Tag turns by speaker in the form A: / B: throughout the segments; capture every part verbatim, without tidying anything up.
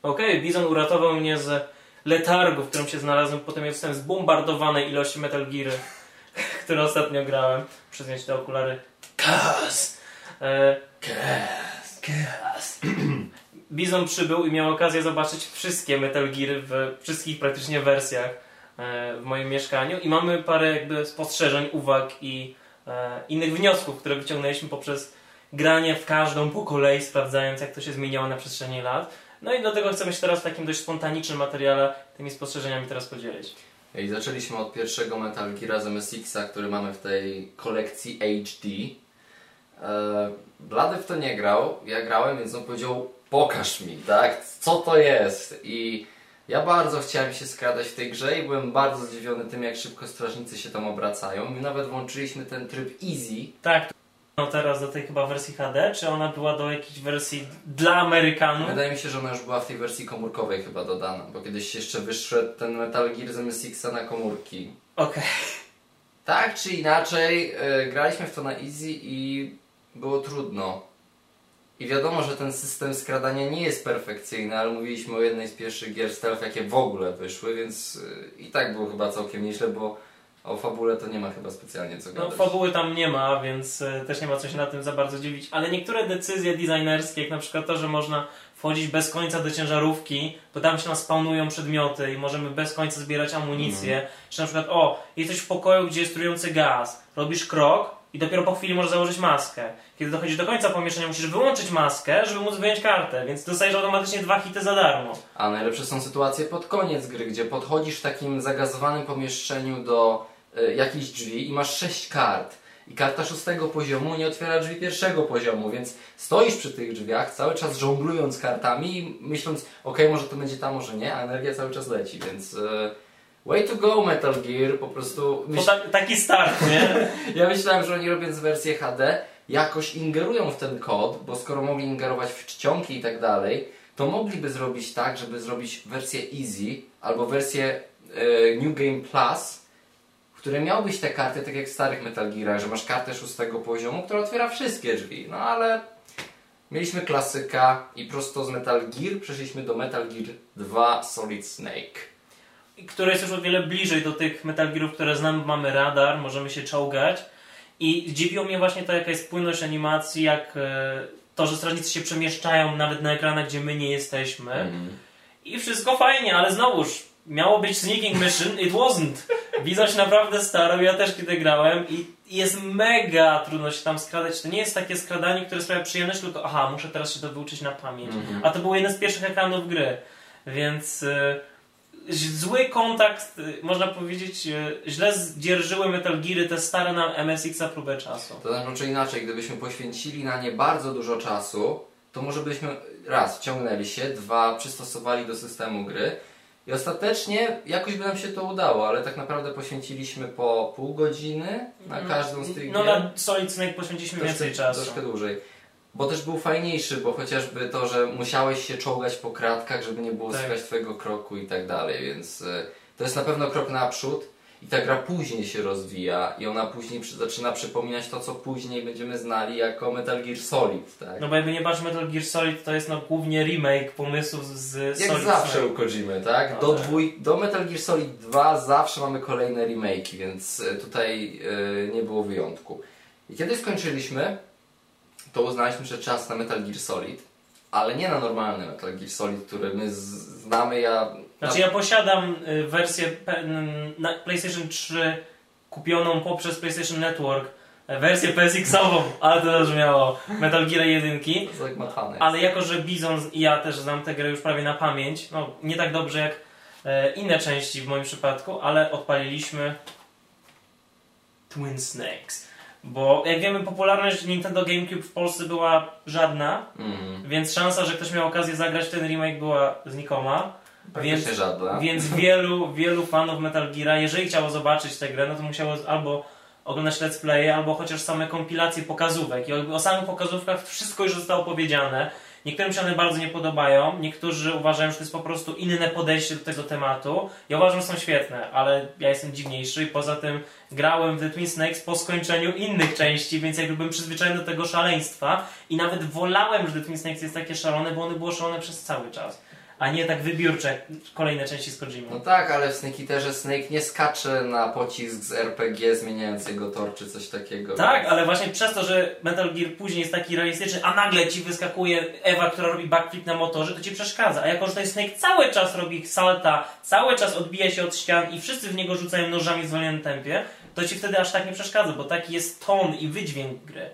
A: Okej, okay, Bizon uratował mnie z letargu, w którym się znalazłem. Potem ja zostałem zbombardowanej ilości Metal Geary, które ostatnio grałem. Muszę mieć te okulary. Kas! E, Kas! Kas! Bizon przybył i miał okazję zobaczyć wszystkie Metal Geary w wszystkich praktycznie wersjach e, w moim mieszkaniu. I mamy parę jakby spostrzeżeń, uwag i e, innych wniosków, które wyciągnęliśmy poprzez granie w każdą po kolei, sprawdzając jak to się zmieniało na przestrzeni lat. No i do tego chcemy się teraz w takim dość spontanicznym materiale tymi spostrzeżeniami teraz podzielić.
B: I zaczęliśmy od pierwszego Metal Geara z M S X a, który mamy w tej kolekcji H D. Eee, Blady w to nie grał, ja grałem, więc on powiedział: pokaż mi, tak, co to jest. I ja bardzo chciałem się skradać w tej grze i byłem bardzo zdziwiony tym, jak szybko strażnicy się tam obracają. My nawet włączyliśmy ten tryb easy.
A: Tak. No teraz do tej chyba wersji H D, czy ona była do jakiejś wersji dla Amerykanów?
B: Wydaje mi się, że ona już była w tej wersji komórkowej chyba dodana, bo kiedyś jeszcze wyszedł ten Metal Gear z M S X a na komórki.
A: Okej. Okay.
B: Tak czy inaczej, yy, graliśmy w to na easy i było trudno. I wiadomo, że ten system skradania nie jest perfekcyjny, ale mówiliśmy o jednej z pierwszych gier stealth, jakie w ogóle wyszły, więc yy, i tak było chyba całkiem nieźle, bo o fabule to nie ma chyba specjalnie co gadać.
A: No fabuły tam nie ma, więc y, też nie ma co się na tym za bardzo dziwić, ale niektóre decyzje designerskie, jak na przykład to, że można wchodzić bez końca do ciężarówki, bo tam się nam spawnują przedmioty i możemy bez końca zbierać amunicję, mm. czy na przykład o, jesteś w pokoju, gdzie jest trujący gaz, robisz krok i dopiero po chwili możesz założyć maskę. Kiedy dochodzisz do końca pomieszczenia, musisz wyłączyć maskę, żeby móc wyjąć kartę, więc dostajesz automatycznie dwa hity za darmo.
B: A najlepsze są sytuacje pod koniec gry, gdzie podchodzisz w takim zagazowanym pomieszczeniu do y, jakichś drzwi i masz sześć kart. I karta szóstego poziomu nie otwiera drzwi pierwszego poziomu, więc stoisz przy tych drzwiach cały czas żonglując kartami i myśląc, ok, może to będzie tam, może nie, a energia cały czas leci, więc... Y, way to go Metal Gear, po prostu...
A: Myśl... To ta, taki start, nie?
B: Ja myślałem, że oni robiąc wersję H D jakoś ingerują w ten kod, bo skoro mogli ingerować w czcionki i tak dalej, to mogliby zrobić tak, żeby zrobić wersję Easy albo wersję e, New Game Plus, w której miałbyś te karty, tak jak w starych Metal Gearach, że masz kartę szóstego poziomu, która otwiera wszystkie drzwi. No ale mieliśmy klasyka i prosto z Metal Gear przeszliśmy do Metal Gear dwa Solid Snake.
A: Które jest już o wiele bliżej do tych Metal Gearów, które znamy, mamy radar, możemy się czołgać. I zdziwiło mnie właśnie to, jaka jest płynność animacji, jak to, że strażnicy się przemieszczają nawet na ekranach, gdzie my nie jesteśmy. Mm. I wszystko fajnie, ale znowuż miało być sneaking mission, it wasn't. Bizon się naprawdę starał, ja też kiedy grałem i jest mega trudno się tam skradać. To nie jest takie skradanie, które sprawia przyjemność, tylko aha, muszę teraz się to wyuczyć na pamięć. Mm-hmm. A to był jeden z pierwszych ekranów gry, więc... Zły kontakt, można powiedzieć, źle zdzierżyły Metal Geary, te stare na M S X a próbę czasu.
B: To znaczy inaczej, gdybyśmy poświęcili na nie bardzo dużo czasu, to może byśmy raz wciągnęli się, dwa przystosowali do systemu gry i ostatecznie jakoś by nam się to udało, ale tak naprawdę poświęciliśmy po pół godziny na każdą z tych
A: no,
B: gier.
A: No na Solid Snake poświęciliśmy troszkę, więcej czasu.
B: Troszkę dłużej. Bo też był fajniejszy, bo chociażby to, że musiałeś się czołgać po kratkach, żeby nie było tak. słychać twojego kroku i tak dalej, więc y, to jest na pewno krok naprzód i ta gra później się rozwija i ona później przy, zaczyna przypominać to, co później będziemy znali jako Metal Gear Solid, tak?
A: No bo jakby nie patrz, Metal Gear Solid to jest no głównie remake pomysłów z
B: Jak
A: Solid
B: zawsze
A: Snake.
B: u Kojimy, tak?
A: No
B: do,
A: tak.
B: Dwój, do Metal Gear Solid dwa zawsze mamy kolejne remake'i, więc tutaj y, nie było wyjątku. I kiedy skończyliśmy, to uznaliśmy, że czas na Metal Gear Solid, ale nie na normalny Metal Gear Solid, który my znamy. Ja,
A: znaczy ja posiadam y, wersję pe, na PlayStation trzy kupioną poprzez PlayStation Network, wersję P S X-ową, ale to też miało Metal Gear jeden. Ale jako, że Bizon i ja też znam tę grę już prawie na pamięć, no nie tak dobrze jak e, inne części w moim przypadku, ale odpaliliśmy Twin Snakes. Bo jak wiemy, popularność Nintendo GameCube w Polsce była żadna, mm. więc szansa, że ktoś miał okazję zagrać w ten remake była znikoma. Więc,
B: żadna.
A: więc wielu, wielu fanów Metal Geara, jeżeli chciało zobaczyć tę grę, no to musiało albo oglądać let's playe, albo chociaż same kompilacje pokazówek. I o samych pokazówkach wszystko już zostało powiedziane. Niektórym się one bardzo nie podobają, niektórzy uważają, że to jest po prostu inne podejście do tego tematu. Ja uważam, że są świetne, ale ja jestem dziwniejszy i poza tym grałem w The Twin Snakes po skończeniu innych części, więc jakby byłem przyzwyczajony do tego szaleństwa i nawet wolałem, że The Twin Snakes jest takie szalone, bo one było szalone przez cały czas. a nie tak wybiórcze jak kolejne części z Kojima.
B: No tak, ale w Snake Eaterze Snake nie skacze na pocisk z R P G zmieniając jego tor czy coś takiego.
A: Tak, ale właśnie przez to, że Metal Gear później jest taki realistyczny, a nagle ci wyskakuje Ewa, która robi backflip na motorze, to ci przeszkadza. A jako, że ten Snake cały czas robi salta, cały czas odbija się od ścian i wszyscy w niego rzucają nożami w zwolnionym tempie, to ci wtedy aż tak nie przeszkadza, bo taki jest ton i wydźwięk gry.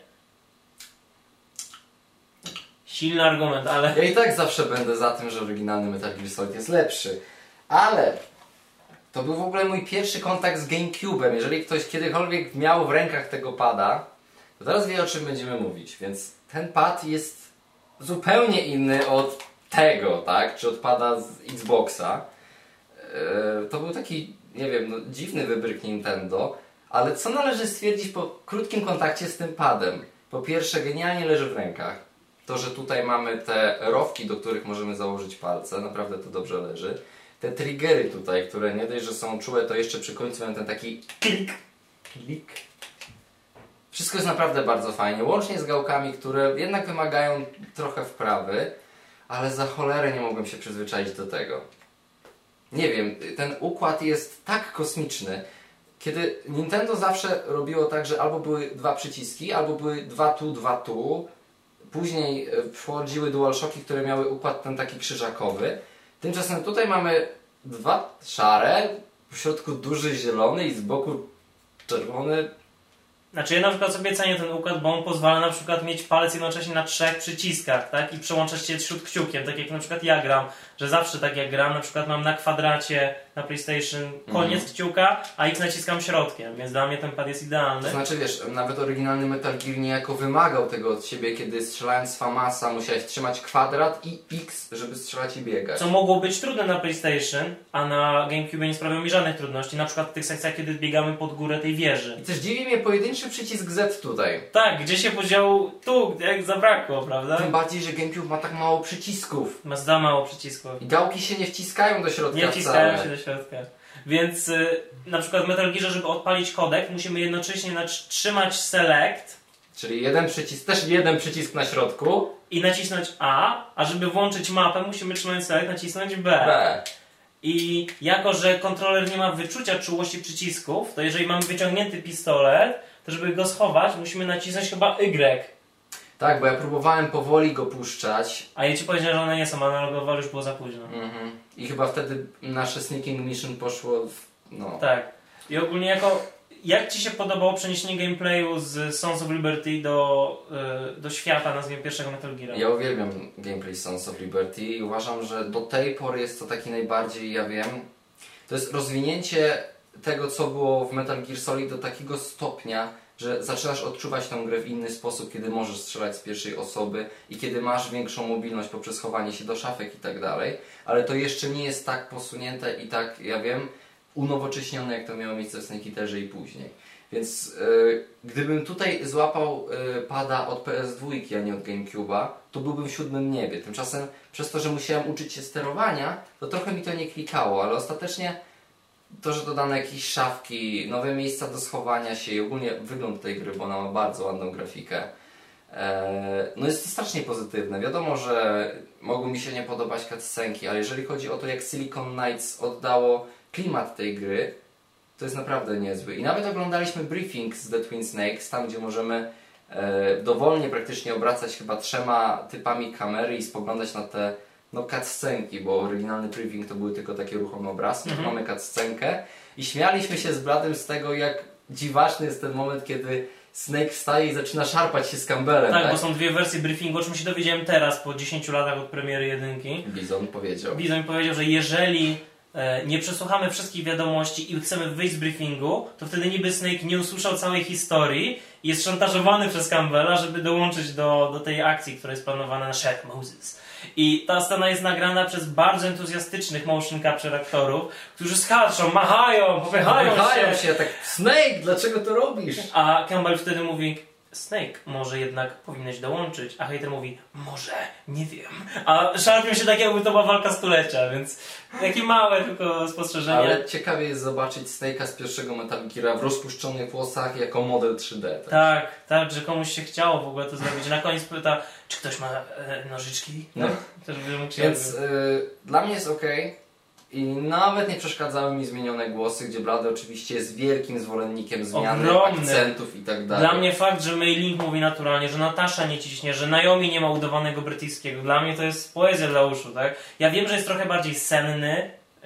A: Silny argument, ale...
B: Ja i tak zawsze będę za tym, że oryginalny Metal Gear Solid jest lepszy. Ale to był w ogóle mój pierwszy kontakt z GameCube'em. Jeżeli ktoś kiedykolwiek miał w rękach tego pada, to teraz wie, o czym będziemy mówić. Więc ten pad jest zupełnie inny od tego, tak? Czy od pada z Xboxa. Eee, to był taki, nie wiem, no, dziwny wybryk Nintendo. Ale co należy stwierdzić po krótkim kontakcie z tym padem? Po pierwsze, genialnie leży w rękach. To, że tutaj mamy te rowki, do których możemy założyć palce, naprawdę to dobrze leży. Te triggery tutaj, które nie dość, że są czułe, to jeszcze przy końcu mają ten taki klik, klik. Wszystko jest naprawdę bardzo fajnie, łącznie z gałkami, które jednak wymagają trochę wprawy, ale za cholerę nie mogłem się przyzwyczaić do tego. Nie wiem, ten układ jest tak kosmiczny. Kiedy Nintendo zawsze robiło tak, że albo były dwa przyciski, albo były dwa tu, dwa tu. Później wchodziły DualShocki, które miały układ ten taki krzyżakowy. Tymczasem tutaj mamy dwa szare, w środku duży zielony i z boku czerwony.
A: Znaczy ja na przykład sobie cenię ten układ, bo on pozwala na przykład mieć palec jednocześnie na trzech przyciskach, tak? I przełączać się śródkciukiem, tak jak na przykład ja gram, że zawsze tak jak gram, na przykład mam na kwadracie na PlayStation koniec mm. kciuka, a X naciskam środkiem, więc dla mnie ten pad jest idealny.
B: To znaczy wiesz, nawet oryginalny Metal Gear niejako wymagał tego od siebie, kiedy strzelając z Famasa musiałeś trzymać kwadrat i X, żeby strzelać i biegać.
A: Co mogło być trudne na PlayStation, a na GameCube nie sprawiało mi żadnych trudności, na przykład w tych sekcjach, kiedy biegamy pod górę tej wieży.
B: I też dziwi mnie pojedynczy przycisk Z tutaj.
A: Tak, gdzie się podział tu, jak zabrakło, prawda?
B: Tym bardziej, że GameCube ma tak mało przycisków.
A: Ma za mało przycisków.
B: I gałki się nie wciskają do środka
A: Nie wciskają się do środka. Więc y, na przykład w Metal Gearze, żeby odpalić kodek, musimy jednocześnie trzymać Select.
B: Czyli jeden przycisk, też jeden przycisk na środku.
A: I nacisnąć A, a żeby włączyć mapę, musimy trzymając Select nacisnąć B.
B: B.
A: I jako, że kontroler nie ma wyczucia czułości przycisków, to jeżeli mamy wyciągnięty pistolet, to żeby go schować, musimy nacisnąć chyba Y.
B: Tak, bo ja próbowałem powoli go puszczać.
A: A ja ci powiedziałem, że one nie są analogowe, ale już było za późno.
B: Mhm. I chyba wtedy nasze Sneaking Mission poszło w... no.
A: Tak. I ogólnie jako... Jak ci się podobało przeniesienie gameplayu z Sons of Liberty do, yy, do świata, nazwijmy, pierwszego Metal Gear?
B: Ja uwielbiam gameplay Sons of Liberty i uważam, że do tej pory jest to taki najbardziej, ja wiem, to jest rozwinięcie tego, co było w Metal Gear Solid do takiego stopnia, że zaczynasz odczuwać tę grę w inny sposób, kiedy możesz strzelać z pierwszej osoby i kiedy masz większą mobilność poprzez chowanie się do szafek i tak dalej, ale to jeszcze nie jest tak posunięte i tak, ja wiem, unowocześnione, jak to miało miejsce w Snake Eaterze i później. Więc yy, gdybym tutaj złapał yy, pada od P S dwa, a nie od GameCube'a, to byłbym w siódmym niebie. Tymczasem przez to, że musiałem uczyć się sterowania, to trochę mi to nie klikało, ale ostatecznie to, że dodano jakieś szafki, nowe miejsca do schowania się i ogólnie wygląd tej gry, bo ona ma bardzo ładną grafikę, e, no jest to strasznie pozytywne. Wiadomo, że mogą mi się nie podobać cutscenki, ale jeżeli chodzi o to, jak Silicon Knights oddało klimat tej gry, to jest naprawdę niezły. I nawet oglądaliśmy briefing z The Twin Snakes, tam gdzie możemy e, dowolnie praktycznie obracać chyba trzema typami kamery i spoglądać na te no cutscenki, bo oryginalny briefing to były tylko takie ruchome obrazki, mhm. Mamy cutscenkę i śmialiśmy się z Bladem z tego, jak dziwaczny jest ten moment, kiedy Snake wstaje i zaczyna szarpać się z Campbellem.
A: Tak,
B: tak,
A: bo są dwie wersje briefingu, o czym się dowiedziałem teraz, po dziesięciu latach od premiery jedynki.
B: Bizon powiedział.
A: Bizon powiedział, że jeżeli e, nie przesłuchamy wszystkich wiadomości i chcemy wyjść z briefingu, to wtedy niby Snake nie usłyszał całej historii i jest szantażowany przez Campbella, żeby dołączyć do, do tej akcji, która jest planowana na Shack Moses. I ta scena jest nagrana przez bardzo entuzjastycznych motion capture aktorów, którzy skaczą, machają, popychają,
B: popychają
A: się.
B: się. Tak, Snake, dlaczego to robisz?
A: A Campbell wtedy mówi, Snake, może jednak powinieneś dołączyć, a hater mówi, może, nie wiem. A szarpią się tak, jakby to była walka stulecia, więc takie małe tylko spostrzeżenia.
B: Ale ciekawie jest zobaczyć Snake'a z pierwszego Metal Geara w rozpuszczonych włosach jako model trzy D. Tak,
A: tak, tak, że komuś się chciało w ogóle to zrobić. Na koniec pyta, czy ktoś ma e, nożyczki?
B: No.
A: Też by mógł się
B: Więc y, dla mnie jest okej. I nawet nie przeszkadzały mi zmienione głosy, gdzie Blady oczywiście jest wielkim zwolennikiem zmiany
A: Ogromny.
B: akcentów i tak dalej.
A: Dla mnie fakt, że Mei Ling mówi naturalnie, że Natasza nie ciśnie, że Naomi nie ma udawanego brytyjskiego, dla mnie to jest poezja dla uszu, tak? Ja wiem, że jest trochę bardziej senny yy,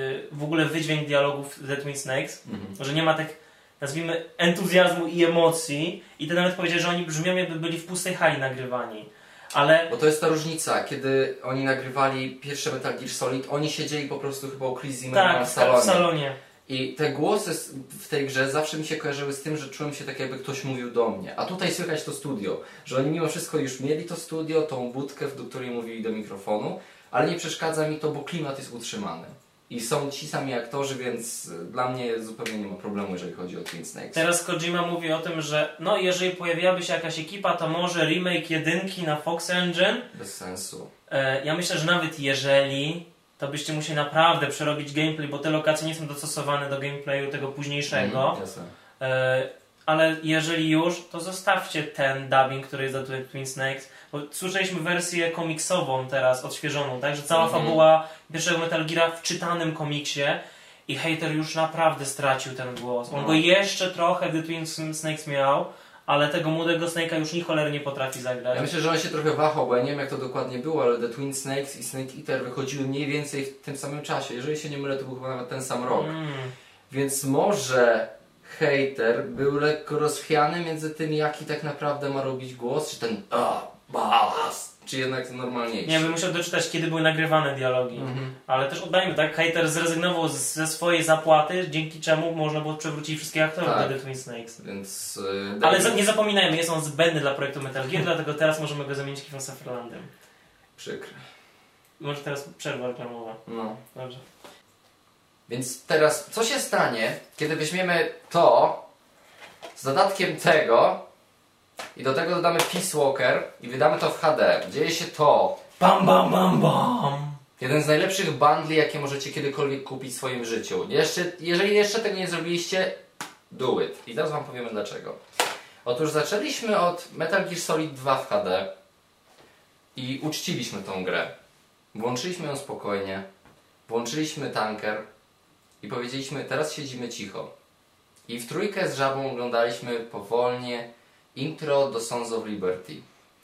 A: w ogóle wydźwięk dialogów The Twin Snakes,
B: Mhm.
A: że nie ma tak, nazwijmy, entuzjazmu i emocji i ty nawet powiedziałeś, że oni brzmią jakby byli w pustej hali nagrywani. Ale...
B: Bo to jest ta różnica, kiedy oni nagrywali pierwsze Metal Gear Solid, oni siedzieli po prostu chyba u Chris Zimmermana
A: Tak,
B: w salonie.
A: w salonie.
B: I te głosy w tej grze zawsze mi się kojarzyły z tym, że czułem się tak, jakby ktoś mówił do mnie. A tutaj słychać to studio, że oni mimo wszystko już mieli to studio, tą budkę, do której mówili do mikrofonu, ale nie przeszkadza mi to, bo klimat jest utrzymany. I są ci sami aktorzy, więc dla mnie zupełnie nie ma problemu, jeżeli chodzi o Twin Snakes.
A: Teraz Kojima mówi o tym, że no jeżeli pojawiłaby się jakaś ekipa, to może remake jedynki na Fox Engine.
B: Bez sensu.
A: E, ja myślę, że nawet jeżeli, to byście musieli naprawdę przerobić gameplay, bo te lokacje nie są dostosowane do gameplayu tego późniejszego.
B: Mm, jasne.
A: E, ale jeżeli już, to zostawcie ten dubbing, który jest do Twin Snakes. Bo słyszeliśmy wersję komiksową teraz, odświeżoną, tak? Że cała
B: Mhm.
A: fabuła pierwszego Metal Geara w czytanym komiksie i hater już naprawdę stracił ten głos. On
B: No.
A: go jeszcze trochę w The Twin Snakes miał, ale tego młodego Snake'a już ni cholery nie potrafi zagrać.
B: Ja myślę, że on się trochę wahał, bo ja nie wiem jak to dokładnie było, ale The Twin Snakes i Snake Eater wychodziły mniej więcej w tym samym czasie. Jeżeli się nie mylę, to był chyba nawet ten sam rok.
A: Mm.
B: Więc może hater był lekko rozchwiany między tym, jaki tak naprawdę ma robić głos, czy ten a, bas, czy jednak normalniejszy.
A: Nie, bym musiał doczytać, kiedy były nagrywane dialogi.
B: Mhm.
A: Ale też oddajmy, tak? Hater zrezygnował z, ze swojej zapłaty, dzięki czemu można było przewrócić wszystkich aktorów
B: Tak.
A: do The Twin Snakes.
B: Więc, yy,
A: Ale
B: David-
A: za, nie zapominajmy, jest on zbędny dla projektu Metal Gear, dlatego teraz możemy go zamienić Kiefer Sutherlandem.
B: Przykre.
A: Może teraz przerwa reklamowa.
B: No.
A: Dobrze.
B: Więc teraz, co się stanie, kiedy weźmiemy to z dodatkiem tego i do tego dodamy Peace Walker i wydamy to w H D. Dzieje się to.
A: Bam, bam, bam, bam!
B: Jeden z najlepszych bundli, jakie możecie kiedykolwiek kupić w swoim życiu. Jeszcze, jeżeli jeszcze tego nie zrobiliście, do it. I teraz wam powiemy dlaczego. Otóż zaczęliśmy od Metal Gear Solid dwa w H D i uczciliśmy tą grę. Włączyliśmy ją spokojnie, włączyliśmy tanker i powiedzieliśmy, teraz siedzimy cicho. I w trójkę z Żabą oglądaliśmy powolnie intro do Sons of Liberty.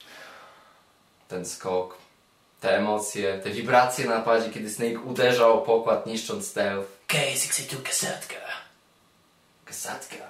B: Ten skok, te emocje, te wibracje na padzie, kiedy Snake uderzał o pokład, niszcząc stealth.
A: K sześćdziesiąt dwa kasetka.
B: Kasatka.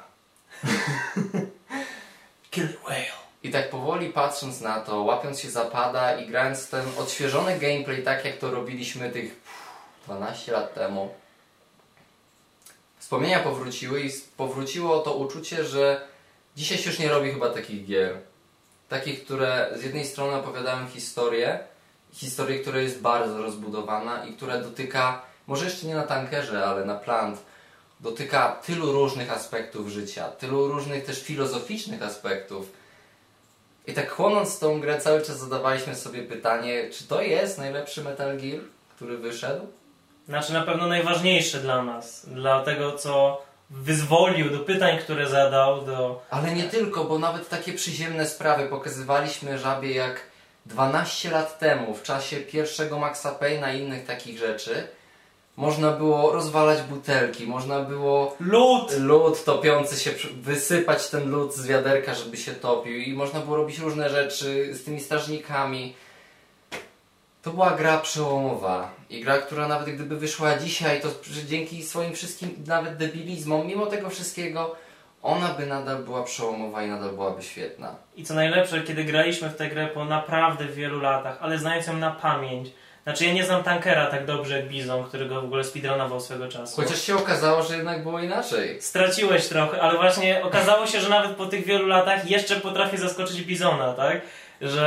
A: Killer Whale.
B: I tak powoli patrząc na to, łapiąc się za pada i grając ten odświeżony gameplay, tak jak to robiliśmy tych dwanaście lat temu, wspomnienia powróciły i powróciło to uczucie, że dzisiaj się już nie robi chyba takich gier. Takich, które z jednej strony opowiadają historię, historię, która jest bardzo rozbudowana i która dotyka, może jeszcze nie na tankerze, ale na plant, dotyka tylu różnych aspektów życia, tylu różnych też filozoficznych aspektów. I tak chłonąc tą grę cały czas zadawaliśmy sobie pytanie, czy to jest najlepszy Metal Gear, który wyszedł?
A: Znaczy na pewno najważniejszy dla nas. Dla tego, co wyzwolił, do pytań, które zadał, do...
B: Ale nie tylko, bo nawet takie przyziemne sprawy pokazywaliśmy Żabie, jak dwanaście lat temu, w czasie pierwszego Maxa Payne'a i innych takich rzeczy, można było rozwalać butelki, można było
A: Lód!
B: lód topiący się, wysypać ten lód z wiaderka, żeby się topił i można było robić różne rzeczy z tymi strażnikami. To była gra przełomowa i gra, która nawet gdyby wyszła dzisiaj, to dzięki swoim wszystkim nawet debilizmom, mimo tego wszystkiego, ona by nadal była przełomowa i nadal byłaby świetna.
A: I co najlepsze, kiedy graliśmy w tę grę po naprawdę wielu latach, ale znając ją na pamięć. Znaczy ja nie znam tankera tak dobrze jak Bizon, który go w ogóle speedrunował swego czasu.
B: Chociaż się okazało, że jednak było inaczej.
A: Straciłeś trochę, ale właśnie okazało się, że nawet po tych wielu latach jeszcze potrafię zaskoczyć Bizona, tak? Że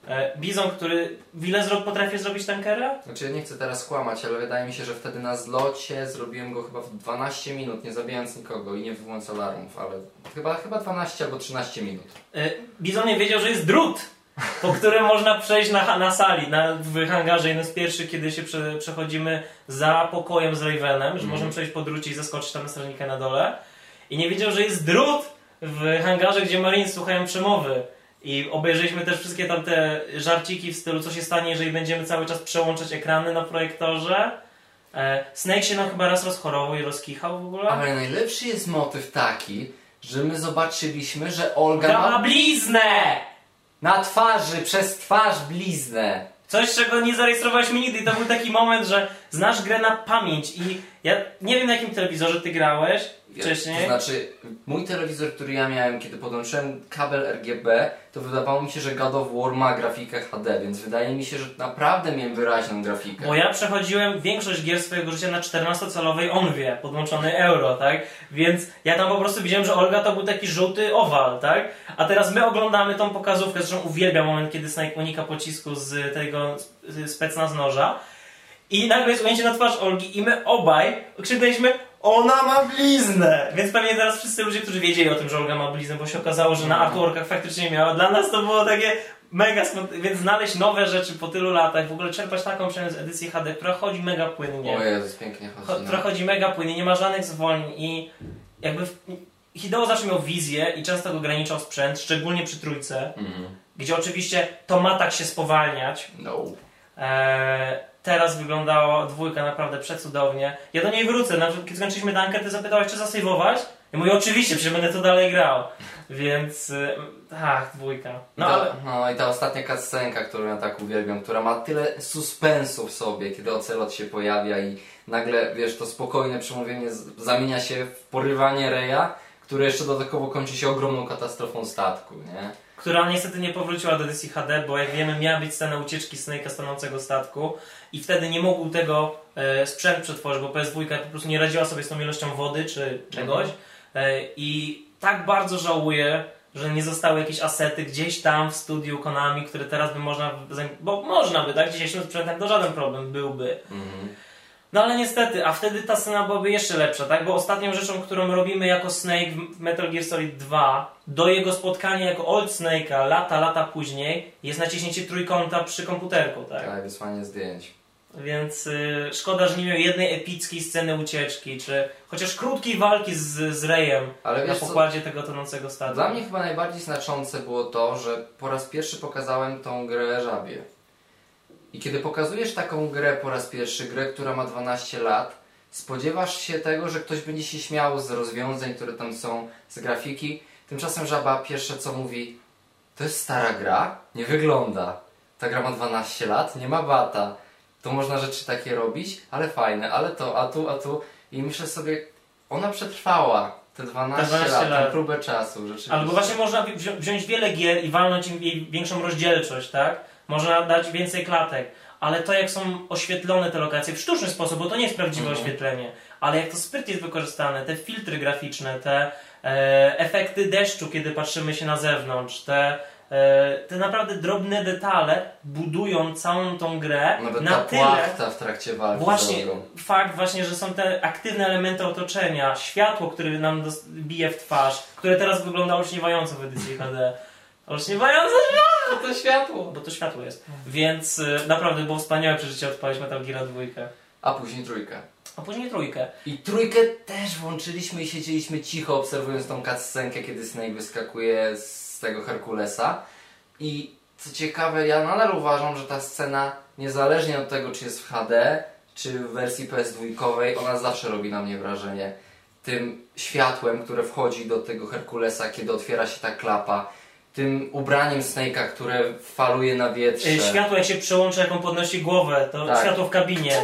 A: E, Bizon, który w ile zro- potrafi zrobić tankera?
B: Znaczy ja nie chcę teraz kłamać, ale wydaje mi się, że wtedy na zlocie zrobiłem go chyba w dwanaście minut, nie zabijając nikogo i nie wywołując alarmów, ale chyba, chyba dwanaście albo trzynaście minut.
A: E, Bizon nie wiedział, że jest drut, po którym można przejść na, na sali, na, w hangarze. Jeden z pierwszych, kiedy się prze, przechodzimy za pokojem z Ravenem, że
B: Mm.
A: możemy przejść po drucie i zaskoczyć tam na strażnika na dole. I nie wiedział, że jest drut w hangarze, gdzie Marines słuchają przemowy. I obejrzeliśmy też wszystkie tamte żarciki w stylu, co się stanie, jeżeli będziemy cały czas przełączać ekrany na projektorze. E, Snake się nam chyba raz rozchorował i rozkichał w ogóle.
B: Ale najlepszy jest motyw taki, że my zobaczyliśmy, że Olga
A: Olga
B: ma
A: ma bliznę!
B: na twarzy, przez twarz bliznę.
A: Coś, czego nie zarejestrowaliśmy nigdy i to był taki moment, że znasz grę na pamięć i ja nie wiem, na jakim telewizorze ty grałeś wcześniej.
B: To znaczy, mój telewizor, który ja miałem, kiedy podłączyłem kabel R G B, to wydawało mi się, że God of War ma grafikę H D, więc wydaje mi się, że naprawdę miałem wyraźną grafikę.
A: Bo ja przechodziłem większość gier swojego życia na czternastocalowej Onwie, podłączonej euro, tak? Więc ja tam po prostu widziałem, że Olga to był taki żółty owal, tak? A teraz my oglądamy tą pokazówkę, zresztą uwielbiam moment, kiedy Snake unika pocisku z tego specnaz noża i nagle jest ujęcie na twarz Olgi i my obaj krzyknęliśmy: ona ma bliznę! Więc pewnie teraz wszyscy ludzie, którzy wiedzieli o tym, że Olga ma bliznę, bo się okazało, że na artworkach faktycznie miała. Dla nas to było takie mega skąd... Więc znaleźć nowe rzeczy po tylu latach, w ogóle czerpać taką przyjemność z edycji H D, która chodzi mega płynnie.
B: O Jezus, pięknie chodzi.
A: Cho-
B: No.
A: która chodzi mega płynnie, nie ma żadnych zwolnień i jakby... W... Hideo zawsze miał wizję i często go ograniczał sprzęt, szczególnie przy trójce,
B: Mhm.
A: gdzie oczywiście to ma tak się spowalniać.
B: No.
A: Eee, teraz wyglądało dwójka naprawdę przecudownie. Ja do niej wrócę. Na przykład, kiedy skończyliśmy dankę, ty zapytałeś, czy zasejwować? Ja mówię, oczywiście, przecież będę to dalej grał. Więc... y, Ach, dwójka. No
B: No,
A: ale...
B: no i ta ostatnia cutscenka, którą ja tak uwielbiam, która ma tyle suspensu w sobie, kiedy Ocelot się pojawia i nagle, wiesz, to spokojne przemówienie z- zamienia się w porywanie Reja, które jeszcze dodatkowo kończy się ogromną katastrofą statku, nie?
A: Która niestety nie powróciła do edycji H D, bo jak wiemy, miała być scena ucieczki Snake'a z tonącego statku i wtedy nie mógł tego e, sprzęt przetworzyć, bo P S dwa po prostu nie radziła sobie z tą ilością wody czy czegoś. E, I tak bardzo żałuję, że nie zostały jakieś asety gdzieś tam w studiu Konami, które teraz by można, bo można by, tak? Dzisiejszym sprzętem to żaden problem byłby.
B: Mhm.
A: No ale niestety, a wtedy ta scena byłaby jeszcze lepsza, tak? Bo ostatnią rzeczą, którą robimy jako Snake w Metal Gear Solid dwa, do jego spotkania jako Old Snake'a lata, lata później, jest naciśnięcie trójkąta przy komputerku, tak?
B: Tak, wysłanie zdjęć.
A: Więc y, szkoda, że nie miał jednej epickiej sceny ucieczki, czy chociaż krótkiej walki z, z Rejem
B: Ale
A: na
B: wiesz co?
A: pokładzie tego tonącego statku.
B: Dla mnie chyba najbardziej znaczące było to, że po raz pierwszy pokazałem tą grę żabie. I kiedy pokazujesz taką grę po raz pierwszy, grę, która ma dwanaście lat, spodziewasz się tego, że ktoś będzie się śmiał z rozwiązań, które tam są, z grafiki. Tymczasem żaba pierwsze co mówi: to jest stara gra, nie wygląda. Ta gra ma dwanaście lat, nie ma bata. To można rzeczy takie robić, ale fajne, ale to, a tu, a tu. I myślę sobie, ona przetrwała te dwanaście,
A: dwanaście
B: lat,
A: lat.
B: tę próbę czasu, rzeczywiście.
A: Albo właśnie można wzi- wziąć wiele gier i walnąć im jej większą rozdzielczość, tak? Można dać więcej klatek, ale to jak są oświetlone te lokacje w sztuczny sposób, bo to nie jest prawdziwe
B: Mhm.
A: oświetlenie, ale jak to sprytnie jest wykorzystane, te filtry graficzne, te e, efekty deszczu, kiedy patrzymy się na zewnątrz, te, e, te naprawdę drobne detale budują całą tą grę
B: Nawet
A: na
B: ta
A: tyle...
B: płachta w trakcie walki
A: Właśnie
B: z Olgą.
A: fakt właśnie, że są te aktywne elementy otoczenia, światło, które nam dos- bije w twarz, które teraz wygląda olśniewająco w edycji H D. Olśniewająco,
B: To to światło.
A: bo to światło jest. Więc y, naprawdę było wspaniałe przeżycie odpalić Metal Gear dwójkę.
B: A później trójkę.
A: A później trójkę.
B: I trójkę też włączyliśmy i siedzieliśmy cicho, obserwując tą cutscenkę, kiedy Snake wyskakuje z tego Herkulesa. I co ciekawe, ja nadal uważam, że ta scena, niezależnie od tego, czy jest w H D, czy w wersji P S dwa, ona zawsze robi na mnie wrażenie. Tym światłem, które wchodzi do tego Herkulesa, kiedy otwiera się ta klapa. Tym ubraniem Snake'a, które faluje na wietrze.
A: Y, światło jak się przełącza, jak on podnosi głowę, to
B: Tak.
A: światło w kabinie.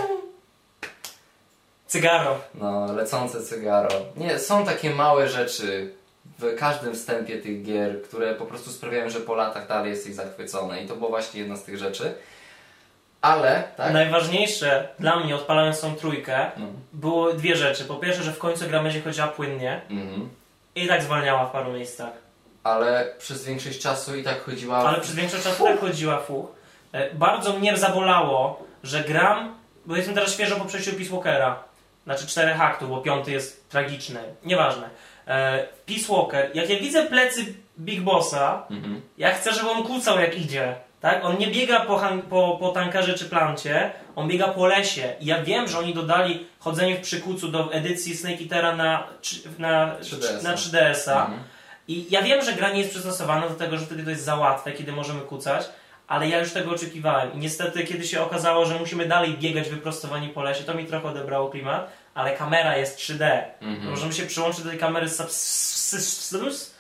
A: Cygaro.
B: No, lecące cygaro. Nie, są takie małe rzeczy w każdym wstępie tych gier, które po prostu sprawiają, że po latach dalej jesteś zachwycony. I to była właśnie jedna z tych rzeczy. Ale, tak?
A: Najważniejsze dla mnie, odpalając tą trójkę,
B: No.
A: było dwie rzeczy. Po pierwsze, że w końcu gra będzie chodziła płynnie
B: Mhm.
A: i tak zwalniała w paru miejscach.
B: ale przez większość czasu i tak chodziła...
A: Ale przez większość czasu tak chodziła fuch. E, bardzo mnie zabolało, że gram, bo jestem teraz świeżo po przejściu Peace Walkera. Znaczy czterech aktów, bo piąty jest tragiczny. Nieważne. E, Peace Walker, jak ja widzę plecy Big Bossa, mhm. ja chcę, żeby on kłócał jak idzie. Tak? On nie biega po, po, po tankerze czy plancie, on biega po lesie. I ja wiem, że oni dodali chodzenie w przykucu do edycji Snake Eatera na, na, na trzy D S a. Mhm. I ja wiem, że gra nie jest przystosowana do tego, że wtedy to jest za łatwe, kiedy możemy kucać, ale ja już tego oczekiwałem. I niestety, kiedy się okazało, że musimy dalej biegać wyprostowani po lesie, to mi trochę odebrało klimat, ale kamera jest trzy D. Mhm. Możemy się przyłączyć do tej kamery z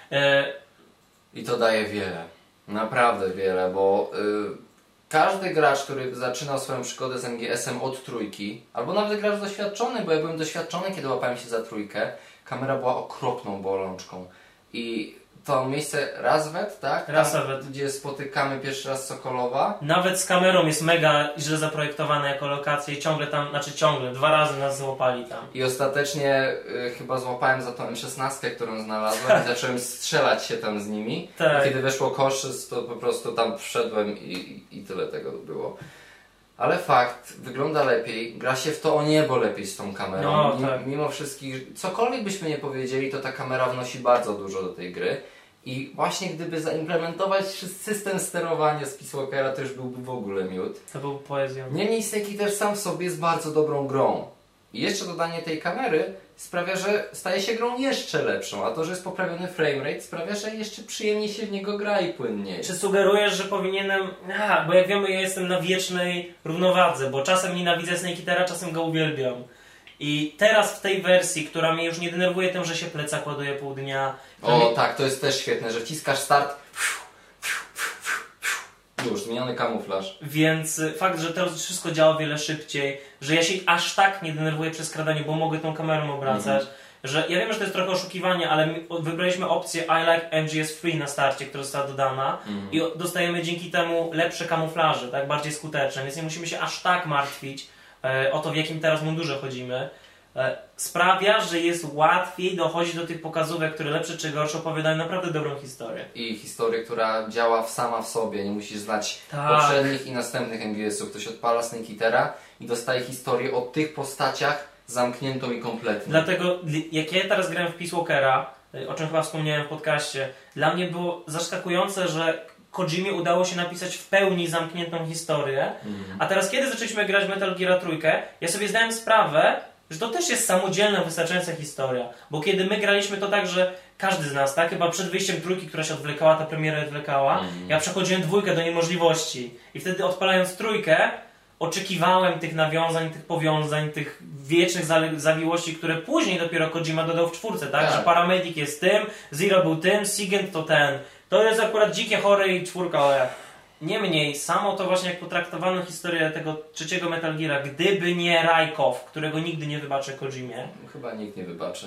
B: I to daje wiele. Naprawdę wiele, bo yy, każdy gracz, który zaczynał swoją przygodę z M G S-em od trójki, albo nawet gracz doświadczony, bo ja byłem doświadczony, kiedy łapałem się za trójkę, kamera była okropną bolączką. I to miejsce Razwet, tak? Tam,
A: Razwet.
B: Gdzie spotykamy pierwszy raz Sokolowa.
A: Nawet z kamerą jest mega źle zaprojektowana jako lokacja i ciągle tam, znaczy ciągle, dwa razy nas złapali tam.
B: I ostatecznie y, chyba złapałem za tą M szesnaście, którą znalazłem i zacząłem strzelać się tam z nimi. Tak. I kiedy weszło koszys, to po prostu tam wszedłem i, i, i tyle tego było. Ale fakt, wygląda lepiej, gra się w to o niebo lepiej z tą kamerą.
A: No, tak.
B: Mimo wszystkich, cokolwiek byśmy nie powiedzieli, to ta kamera wnosi bardzo dużo do tej gry. I właśnie gdyby zaimplementować system sterowania z Peace Walkera, to już byłby w ogóle miód.
A: To był poezją.
B: Niemniej Snake Eater sam w sobie jest bardzo dobrą grą. I jeszcze dodanie tej kamery sprawia, że staje się grą jeszcze lepszą, a to, że jest poprawiony framerate sprawia, że jeszcze przyjemniej się w niego gra i płynniej.
A: Czy sugerujesz, że powinienem... Aha, bo jak wiemy, ja jestem na wiecznej równowadze, bo czasem nienawidzę Snake Eatera, czasem go uwielbiam. I teraz w tej wersji, która mnie już nie denerwuje tym, że się plecak ładuje pół dnia...
B: O
A: mnie...
B: tak, to jest też świetne, że wciskasz start... Już, zmieniony kamuflaż.
A: Więc fakt, że teraz wszystko działa o wiele szybciej, że ja się aż tak nie denerwuję przy skradaniu, bo mogę tą kamerą obracać, mm-hmm. że ja wiem, że to jest trochę oszukiwanie, ale my wybraliśmy opcję I like M G S Free na starcie, która została dodana mm-hmm. i dostajemy dzięki temu lepsze kamuflaże, tak, bardziej skuteczne, więc nie musimy się aż tak martwić e, o to, w jakim teraz mundurze chodzimy. E, sprawia, że jest łatwiej dochodzić do tych pokazówek, które lepsze czy gorsze opowiadają naprawdę dobrą historię.
B: I historię, która działa w sama w sobie, nie musisz znać
A: tak.
B: poprzednich i następnych M G S-ów. Ktoś odpala Snake Eatera i dostaje historię o tych postaciach zamkniętą i kompletnie.
A: Dlatego, jak ja teraz grałem w Peace Walkera, o czym chyba wspomniałem w podcaście, dla mnie było zaskakujące, że Kojimie udało się napisać w pełni zamkniętą historię, mm. a teraz kiedy zaczęliśmy grać w Metal Gear trójkę, ja sobie zdałem sprawę, że to też jest samodzielna, wystarczająca historia. Bo kiedy my graliśmy to tak, że każdy z nas, tak, chyba przed wyjściem trójki, która się odwlekała, ta premiera odwlekała, mm. ja przechodziłem dwójkę do niemożliwości. I wtedy odpalając trójkę, oczekiwałem tych nawiązań, tych powiązań, tych wiecznych zawiłości, które później dopiero Kojima dodał w czwórce, tak? tak. Że Paramedic jest tym, Zero był tym, Sigint to ten. To jest akurat dzikie, chore i czwórka, ale... Niemniej, samo to właśnie jak potraktowano historię tego trzeciego Metal Geara, gdyby nie Rajkow, którego nigdy nie wybaczę Kojimie,
B: chyba nikt nie wybaczy,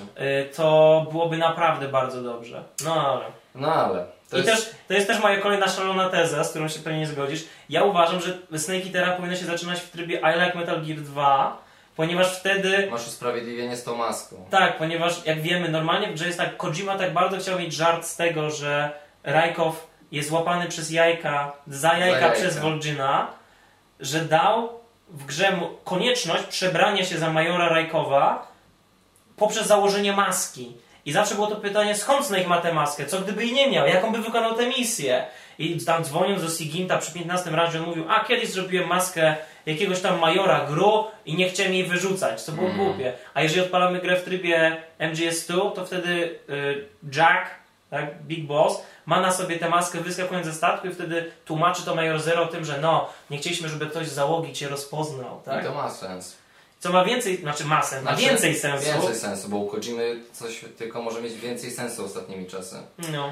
A: to byłoby naprawdę bardzo dobrze. No ale...
B: No ale... To
A: I
B: jest...
A: też, to jest też moja kolejna szalona teza, z którą się pewnie nie zgodzisz. Ja uważam, że Snake Eatera powinno się zaczynać w trybie I like Metal Gear dwa, ponieważ wtedy...
B: Masz usprawiedliwienie z tą maską.
A: Tak, ponieważ jak wiemy, normalnie, że jest tak, Kojima tak bardzo chciał mieć żart z tego, że Rajkow jest łapany przez jajka, za jajka, za jajka. przez Vol'jina, że dał w grze konieczność przebrania się za majora Rajkowa poprzez założenie maski. I zawsze było to pytanie, skąd Snake ma tę maskę? Co gdyby jej nie miał? Jak on by wykonał tę misję? I tam dzwoniąc do Siginta przy piętnastym razie on mówił, a kiedyś zrobiłem maskę jakiegoś tam majora Gru i nie chciałem jej wyrzucać, co było mm. głupie. A jeżeli odpalamy grę w trybie M G S dwa, to wtedy y, Jack, tak, Big Boss, ma na sobie tę maskę wyskakując ze statku i wtedy tłumaczy to Major Zero o tym, że no, nie chcieliśmy, żeby ktoś z załogi cię rozpoznał. Tak?
B: I to ma sens.
A: Co ma więcej, znaczy ma sens, ma
B: znaczy,
A: więcej sensu.
B: Więcej sensu, bo u Kojimy coś tylko może mieć więcej sensu ostatnimi czasy.
A: No.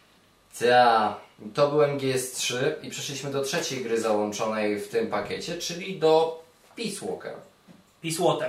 B: Ja, to był M G S trzy i przeszliśmy do trzeciej gry załączonej w tym pakiecie, czyli do Peace Walker.
A: Peace Water.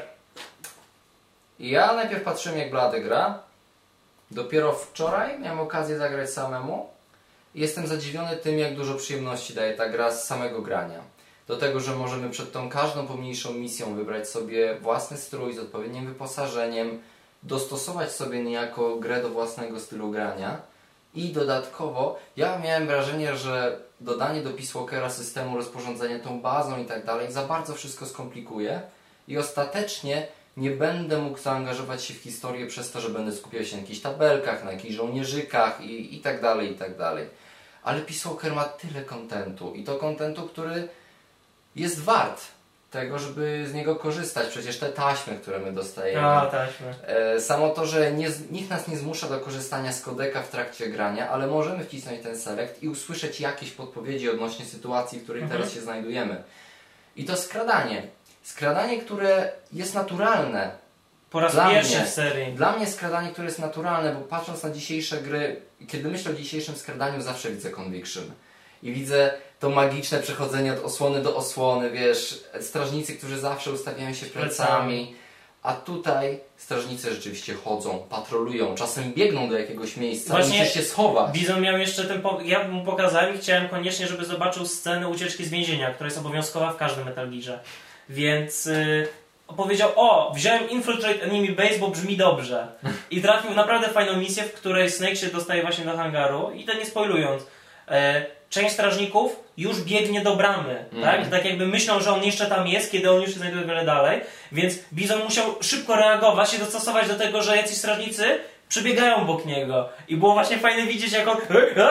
B: I ja najpierw patrzyłem, jak Blady gra. Dopiero wczoraj miałem okazję zagrać samemu i jestem zadziwiony tym, jak dużo przyjemności daje ta gra z samego grania. Do tego, że możemy przed tą każdą pomniejszą misją wybrać sobie własny strój z odpowiednim wyposażeniem, dostosować sobie niejako grę do własnego stylu grania I dodatkowo ja miałem wrażenie, że dodanie do Peace Walkera systemu rozporządzania tą bazą i tak dalej za bardzo wszystko skomplikuje i ostatecznie nie będę mógł zaangażować się w historię przez to, że będę skupiał się na jakichś tabelkach, na jakichś żołnierzykach i, i tak dalej, i tak dalej. Ale Peace Walker ma tyle kontentu i to kontentu, który jest wart tego, żeby z niego korzystać. Przecież te taśmy, które my dostajemy.
A: A, taśmy.
B: E, samo to, że nie, nikt nas nie zmusza do korzystania z kodeka w trakcie grania, ale możemy wcisnąć ten select i usłyszeć jakieś podpowiedzi odnośnie sytuacji, w której mhm. teraz się znajdujemy. I to skradanie. Skradanie, które jest naturalne.
A: Po raz
B: dla
A: pierwszy
B: mnie,
A: w serii.
B: Dla mnie skradanie, które jest naturalne, bo patrząc na dzisiejsze gry, kiedy myślę o dzisiejszym skradaniu, zawsze widzę Conviction. I widzę to magiczne przechodzenie od osłony do osłony, wiesz, strażnicy, którzy zawsze ustawiają się plecami, a tutaj strażnicy rzeczywiście chodzą, patrolują, czasem biegną do jakiegoś miejsca,
A: Właśnie
B: musisz się schować.
A: Bizon miał jeszcze ten, po... ja mu pokazałem i chciałem koniecznie, żeby zobaczył scenę ucieczki z więzienia, która jest obowiązkowa w każdym Metal Gearze. Więc yy, powiedział, o, wziąłem Infiltrate Enemy Base, bo brzmi dobrze. I trafił w naprawdę fajną misję, w której Snake się dostaje właśnie do hangaru i to nie spoilując. Yy, Część strażników już biegnie do bramy, mm. tak? Tak jakby myślą, że on jeszcze tam jest, kiedy on już się znajduje wiele dalej, więc Bizon musiał szybko reagować i dostosować do tego, że jacyś strażnicy przebiegają obok niego. I było właśnie fajne widzieć, jak on...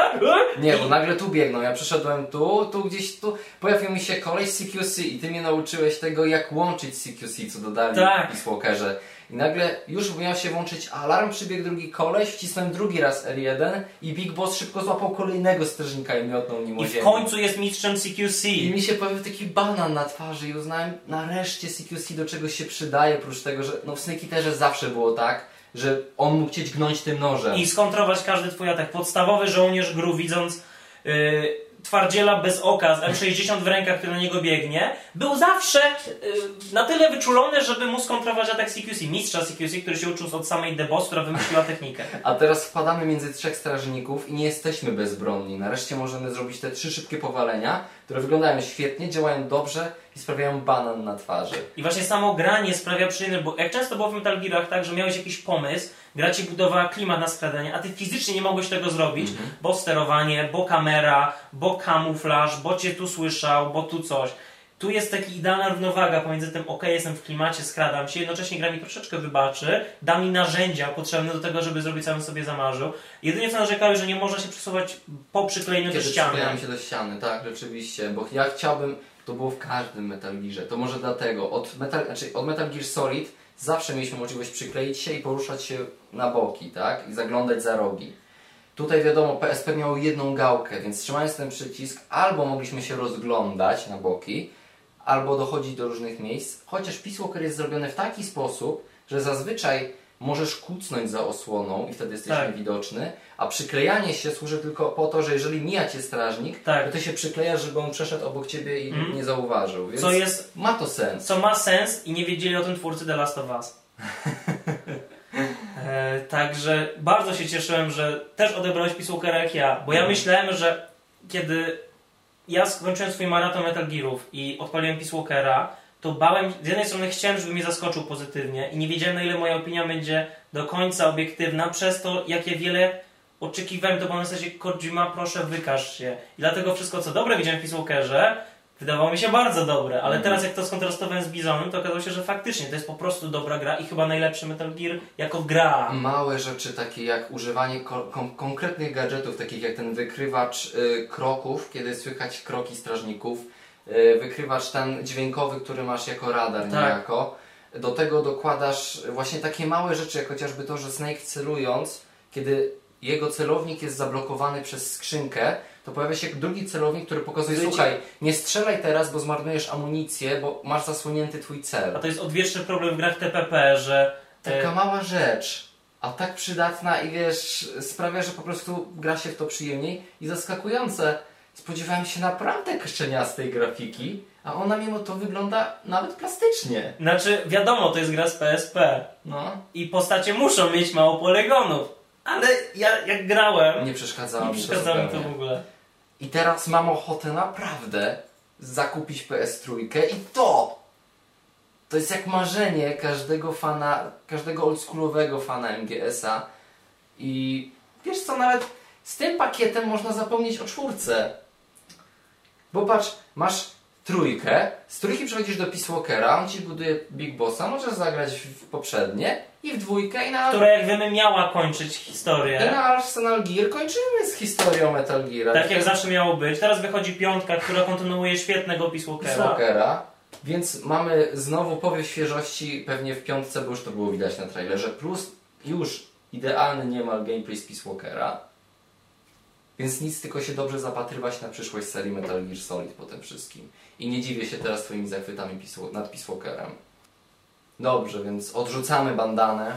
B: Nie, bo nagle tu biegną, ja przyszedłem tu, tu gdzieś tu, pojawił mi się koleś z C Q C i ty mnie nauczyłeś tego, jak łączyć C Q C, co dodali
A: tak.
B: w Peace Walkerze. I nagle już miał się włączyć alarm, przybiegł drugi koleś, wcisnąłem drugi raz L jeden i Big Boss szybko złapał kolejnego strażnika i miotnął nim o
A: I
B: ziemię.
A: w końcu jest mistrzem C Q C.
B: I mi się pojawił taki banan na twarzy i uznałem, nareszcie C Q C do czegoś się przydaje, oprócz tego, że no w Snake Eaterze zawsze było tak, że on mógł chcieć gnąć tym nożem.
A: I skontrować każdy twój atak. Podstawowy żołnierz gru, widząc yy, twardziela bez oka z M sześćdziesiąt w rękach, który na niego biegnie, był zawsze yy, na tyle wyczulony, żeby móc skontrować atak C Q C. Mistrza C Q C, który się uczył od samej The Boss, która wymyśliła technikę.
B: A teraz wpadamy między trzech strażników i nie jesteśmy bezbronni. Nareszcie możemy zrobić te trzy szybkie powalenia, które wyglądają świetnie, działają dobrze i sprawiają banan na twarzy.
A: I właśnie samo granie sprawia przyjemność, bo jak często było w Metal Gearach tak, że miałeś jakiś pomysł, gra ci budowała klimat na skradanie, a ty fizycznie nie mogłeś tego zrobić, mm-hmm. bo sterowanie, bo kamera, bo kamuflaż, bo cię tu słyszał, bo tu coś. Tu jest taka idealna równowaga pomiędzy tym, ok, jestem w klimacie, skradam się, jednocześnie gra mi troszeczkę wybaczy, da mi narzędzia potrzebne do tego, żeby zrobić, co bym sobie zamarzył. Jedynie co narzekałeś, że nie można się przesuwać po przyklejeniu
B: Kiedy
A: do ściany.
B: przyklejam się do ściany, tak, rzeczywiście, bo ja chciałbym, to było w każdym Metal Gearze, to może dlatego, od Metal, znaczy od Metal Gear Solid zawsze mieliśmy możliwość przykleić się i poruszać się na boki, tak, i zaglądać za rogi. Tutaj wiadomo, P S P miało jedną gałkę, więc trzymając ten przycisk albo mogliśmy się rozglądać na boki, albo dochodzić do różnych miejsc, chociaż Peace Walker jest zrobiony w taki sposób, że zazwyczaj możesz kucnąć za osłoną i wtedy jesteś
A: tak.
B: niewidoczny, a przyklejanie się służy tylko po to, że jeżeli mija cię strażnik,
A: tak.
B: to ty się przyklejasz, żeby on przeszedł obok ciebie i mm. nie zauważył, więc
A: co jest,
B: ma to sens.
A: Co ma sens i nie wiedzieli o tym twórcy The Last of Us. e, także bardzo się cieszyłem, że też odebrałeś Peace Walkera jak ja, bo ja mm. myślałem, że kiedy ja skończyłem swój maraton Metal Gearów i odpaliłem Peace Walkera, to bałem, z jednej strony chciałem, żeby mnie zaskoczył pozytywnie i nie wiedziałem, na ile moja opinia będzie do końca obiektywna, przez to, jakie wiele oczekiwałem, to było na zasadzie, Kojima, proszę, wykaż się. I dlatego wszystko, co dobre widziałem w Peace Walkerze, wydawało mi się bardzo dobre, ale mm. teraz jak to skontrastowałem z Bizonem, to okazało się, że faktycznie to jest po prostu dobra gra i chyba najlepszy Metal Gear jako gra.
B: Małe rzeczy takie jak używanie ko- kon- konkretnych gadżetów, takich jak ten wykrywacz y, kroków, kiedy słychać kroki strażników, y, wykrywacz ten dźwiękowy, który masz jako radar
A: tak.
B: niejako. Do tego dokładasz właśnie takie małe rzeczy, jak chociażby to, że Snake celując, kiedy jego celownik jest zablokowany przez skrzynkę, to pojawia się drugi celownik, który pokazuje, Wiecie, słuchaj, nie strzelaj teraz, bo zmarnujesz amunicję, bo masz zasłonięty twój cel.
A: A to jest odwieczny problem w grach T P P, że...
B: Taka mała rzecz, a tak przydatna i wiesz, sprawia, że po prostu gra się w to przyjemniej i zaskakujące. Spodziewałem się naprawdę szczeniastej grafiki, a ona mimo to wygląda nawet plastycznie.
A: Znaczy, wiadomo, to jest gra z P S P.
B: No.
A: I postacie muszą mieć mało poligonów. Ale ja jak grałem...
B: Nie przeszkadzało
A: nie
B: mi to
A: przeszkadzało mi to
B: zupełnie.
A: w ogóle.
B: I teraz mam ochotę naprawdę zakupić P S trzy i to! To jest jak marzenie każdego fana, każdego oldschoolowego fana M G S a. I wiesz co, nawet Z tym pakietem można zapomnieć o czwórce. Bo patrz, masz trójkę, z trójki przechodzisz do Peace Walkera, on ci buduje Big Bossa, możesz zagrać w poprzednie i w dwójkę i na...
A: Która jak wiemy miała kończyć historię.
B: I na Arsenal Gear kończymy z historią Metal Geara.
A: Tak jak zawsze miało być. Teraz wychodzi piątka, która kontynuuje świetnego Peace Walkera.
B: Peace Walkera. Więc mamy znowu powiew świeżości pewnie w piątce, bo już to było widać na trailerze, plus już idealny niemal gameplay z Peace Walkera. Więc nic, tylko się dobrze zapatrywać na przyszłość serii Metal Gear Solid po tym wszystkim. I nie dziwię się teraz twoimi zachwytami nad Peace Walkerem. Dobrze, więc odrzucamy bandanę.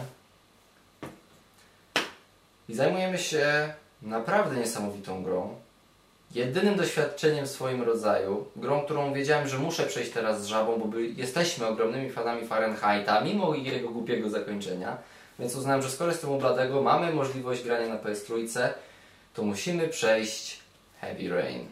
B: I zajmujemy się naprawdę niesamowitą grą. Jedynym doświadczeniem w swoim rodzaju. Grą, którą wiedziałem, że muszę przejść teraz z Żabą, bo by, jesteśmy ogromnymi fanami Fahrenheita, mimo jego głupiego zakończenia. Więc uznałem, że skoro jestem u Bladego, mamy możliwość grania na P S trzy, to musimy przejść Heavy Rain.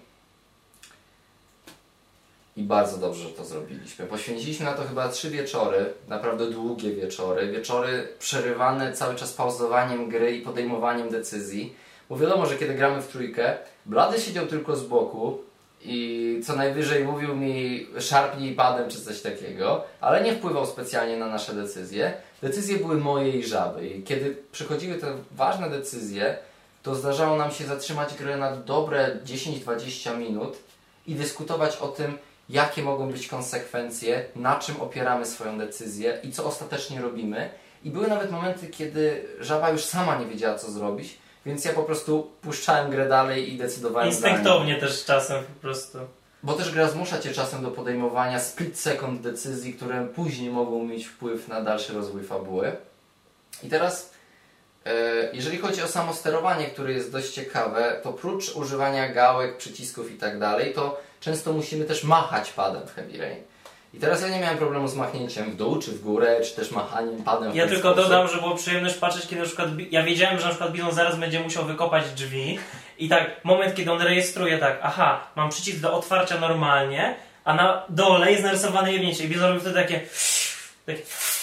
B: I bardzo dobrze, że to zrobiliśmy. Poświęciliśmy na to chyba trzy wieczory, naprawdę długie wieczory. Wieczory przerywane cały czas pauzowaniem gry i podejmowaniem decyzji. Bo wiadomo, że kiedy gramy w trójkę, Blady siedział tylko z boku i co najwyżej mówił mi szarpnij padem czy coś takiego, ale nie wpływał specjalnie na nasze decyzje. Decyzje były moje i Żaby. I kiedy przychodziły te ważne decyzje, to zdarzało nam się zatrzymać grę na dobre dziesięć dwadzieścia minut i dyskutować o tym, jakie mogą być konsekwencje, na czym opieramy swoją decyzję i co ostatecznie robimy. I były nawet momenty, kiedy Żaba już sama nie wiedziała, co zrobić, więc ja po prostu puszczałem grę dalej i decydowałem
A: instynktownie też czasem po prostu.
B: Bo też gra zmusza Cię czasem do podejmowania split second decyzji, które później mogą mieć wpływ na dalszy rozwój fabuły. I teraz jeżeli chodzi o samo sterowanie, które jest dość ciekawe, to prócz używania gałek, przycisków i tak dalej, to często musimy też machać padem w Heavy Rain. I teraz ja nie miałem problemu z machnięciem w dół, czy w górę, czy też machaniem padem w
A: Ja
B: ten
A: tylko
B: sposób.
A: dodam, że było przyjemność patrzeć, kiedy na przykład... Ja wiedziałem, że na przykład Bizon zaraz będzie musiał wykopać drzwi i tak, moment, kiedy on rejestruje tak, aha, mam przycisk do otwarcia normalnie, a na dole jest narysowane jebnięcie i Bizon robił wtedy takie... takie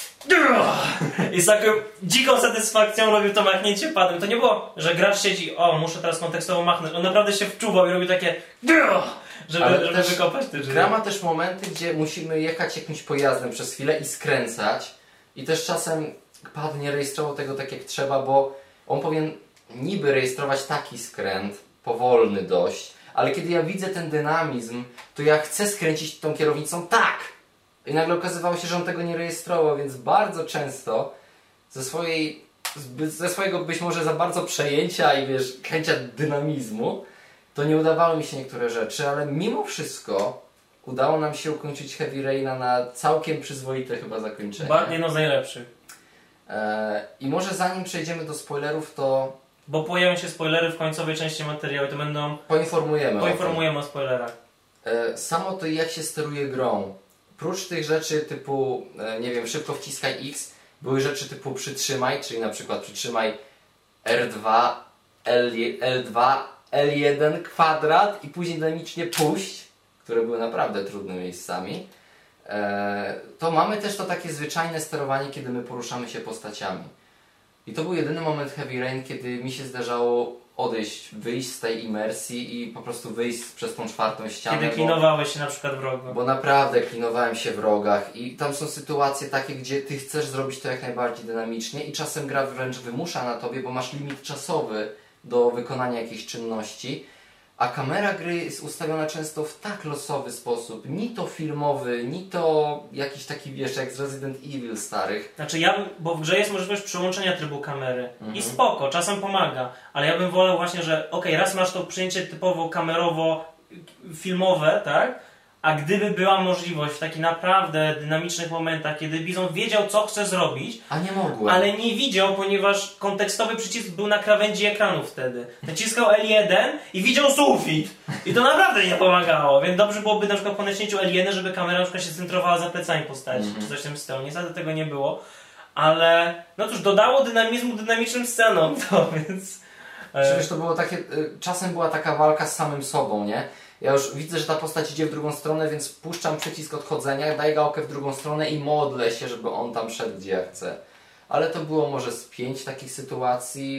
A: i z taką dziką satysfakcją robił to machnięcie padem. To nie było, że gracz siedzi, o, muszę teraz kontekstowo machnąć. On naprawdę się wczuwał i robił takie żeby, żeby wykopać te drzwi.
B: Gra ma też momenty, gdzie musimy jechać jakimś pojazdem przez chwilę i skręcać. I też czasem pad nie rejestrował tego tak jak trzeba, bo on powinien niby rejestrować taki skręt, powolny dość, ale kiedy ja widzę ten dynamizm, to ja chcę skręcić tą kierownicą tak! I nagle okazywało się, że on tego nie rejestrował, więc bardzo często ze swojej, ze swojego być może za bardzo przejęcia i wiesz, chęcia dynamizmu, to nie udawało mi się niektóre rzeczy, ale mimo wszystko udało nam się ukończyć Heavy Raina na całkiem przyzwoite chyba zakończenie.
A: Ba, jedno z najlepszych.
B: Eee, I może zanim przejdziemy do spoilerów, to...
A: Bo pojawią się spoilery w końcowej części materiału, to będą...
B: Poinformujemy
A: Poinformujemy o, o spoilerach.
B: Eee, samo to jak się steruje grą. Prócz tych rzeczy typu, nie wiem, szybko wciskaj X, były rzeczy typu przytrzymaj, czyli na przykład przytrzymaj R dwa, L dwa, L jeden kwadrat i później dynamicznie puść, które były naprawdę trudnymi miejscami. Eee, to mamy też to takie zwyczajne sterowanie, kiedy my poruszamy się postaciami. I to był jedyny moment Heavy Rain, kiedy mi się zdarzało odejść, wyjść z tej imersji i po prostu wyjść przez tą czwartą ścianę.
A: Kiedy klinowałeś się na przykład wrogu.
B: Bo naprawdę klinowałem się w rogach i tam są sytuacje takie, gdzie ty chcesz zrobić to jak najbardziej dynamicznie i czasem gra wręcz wymusza na tobie, bo masz limit czasowy do wykonania jakichś czynności, a kamera gry jest ustawiona często w tak losowy sposób, ni to filmowy, ni to jakiś taki, wiesz, jak z Resident Evil starych.
A: Znaczy ja, bo w grze jest możliwość przełączenia trybu kamery
B: Mhm.
A: i spoko, czasem pomaga, ale ja bym wolał właśnie, że okej, raz masz to przyjęcie typowo kamerowo filmowe, tak? A gdyby była możliwość w takich naprawdę dynamicznych momentach, kiedy Bizon wiedział, co chce zrobić,
B: A nie mogłem.
A: ale nie widział, ponieważ kontekstowy przycisk był na krawędzi ekranu wtedy. Naciskał L jeden i widział sufit. I to naprawdę nie pomagało. Więc dobrze byłoby na przykład po naciśnięciu L jeden, żeby kamera na przykład się centrowała za plecami postaci,
B: Mhm.
A: czy coś w tym stylu. Niestety tego nie było. Ale no cóż, dodało dynamizmu dynamicznym scenom to, więc...
B: Przecież to było takie, y, czasem była taka walka z samym sobą, nie? Ja już widzę, że ta postać idzie w drugą stronę, więc puszczam przycisk odchodzenia, daję gałkę w drugą stronę i modlę się, żeby on tam szedł, gdzie ja chcę. Ale to było może z pięć takich sytuacji w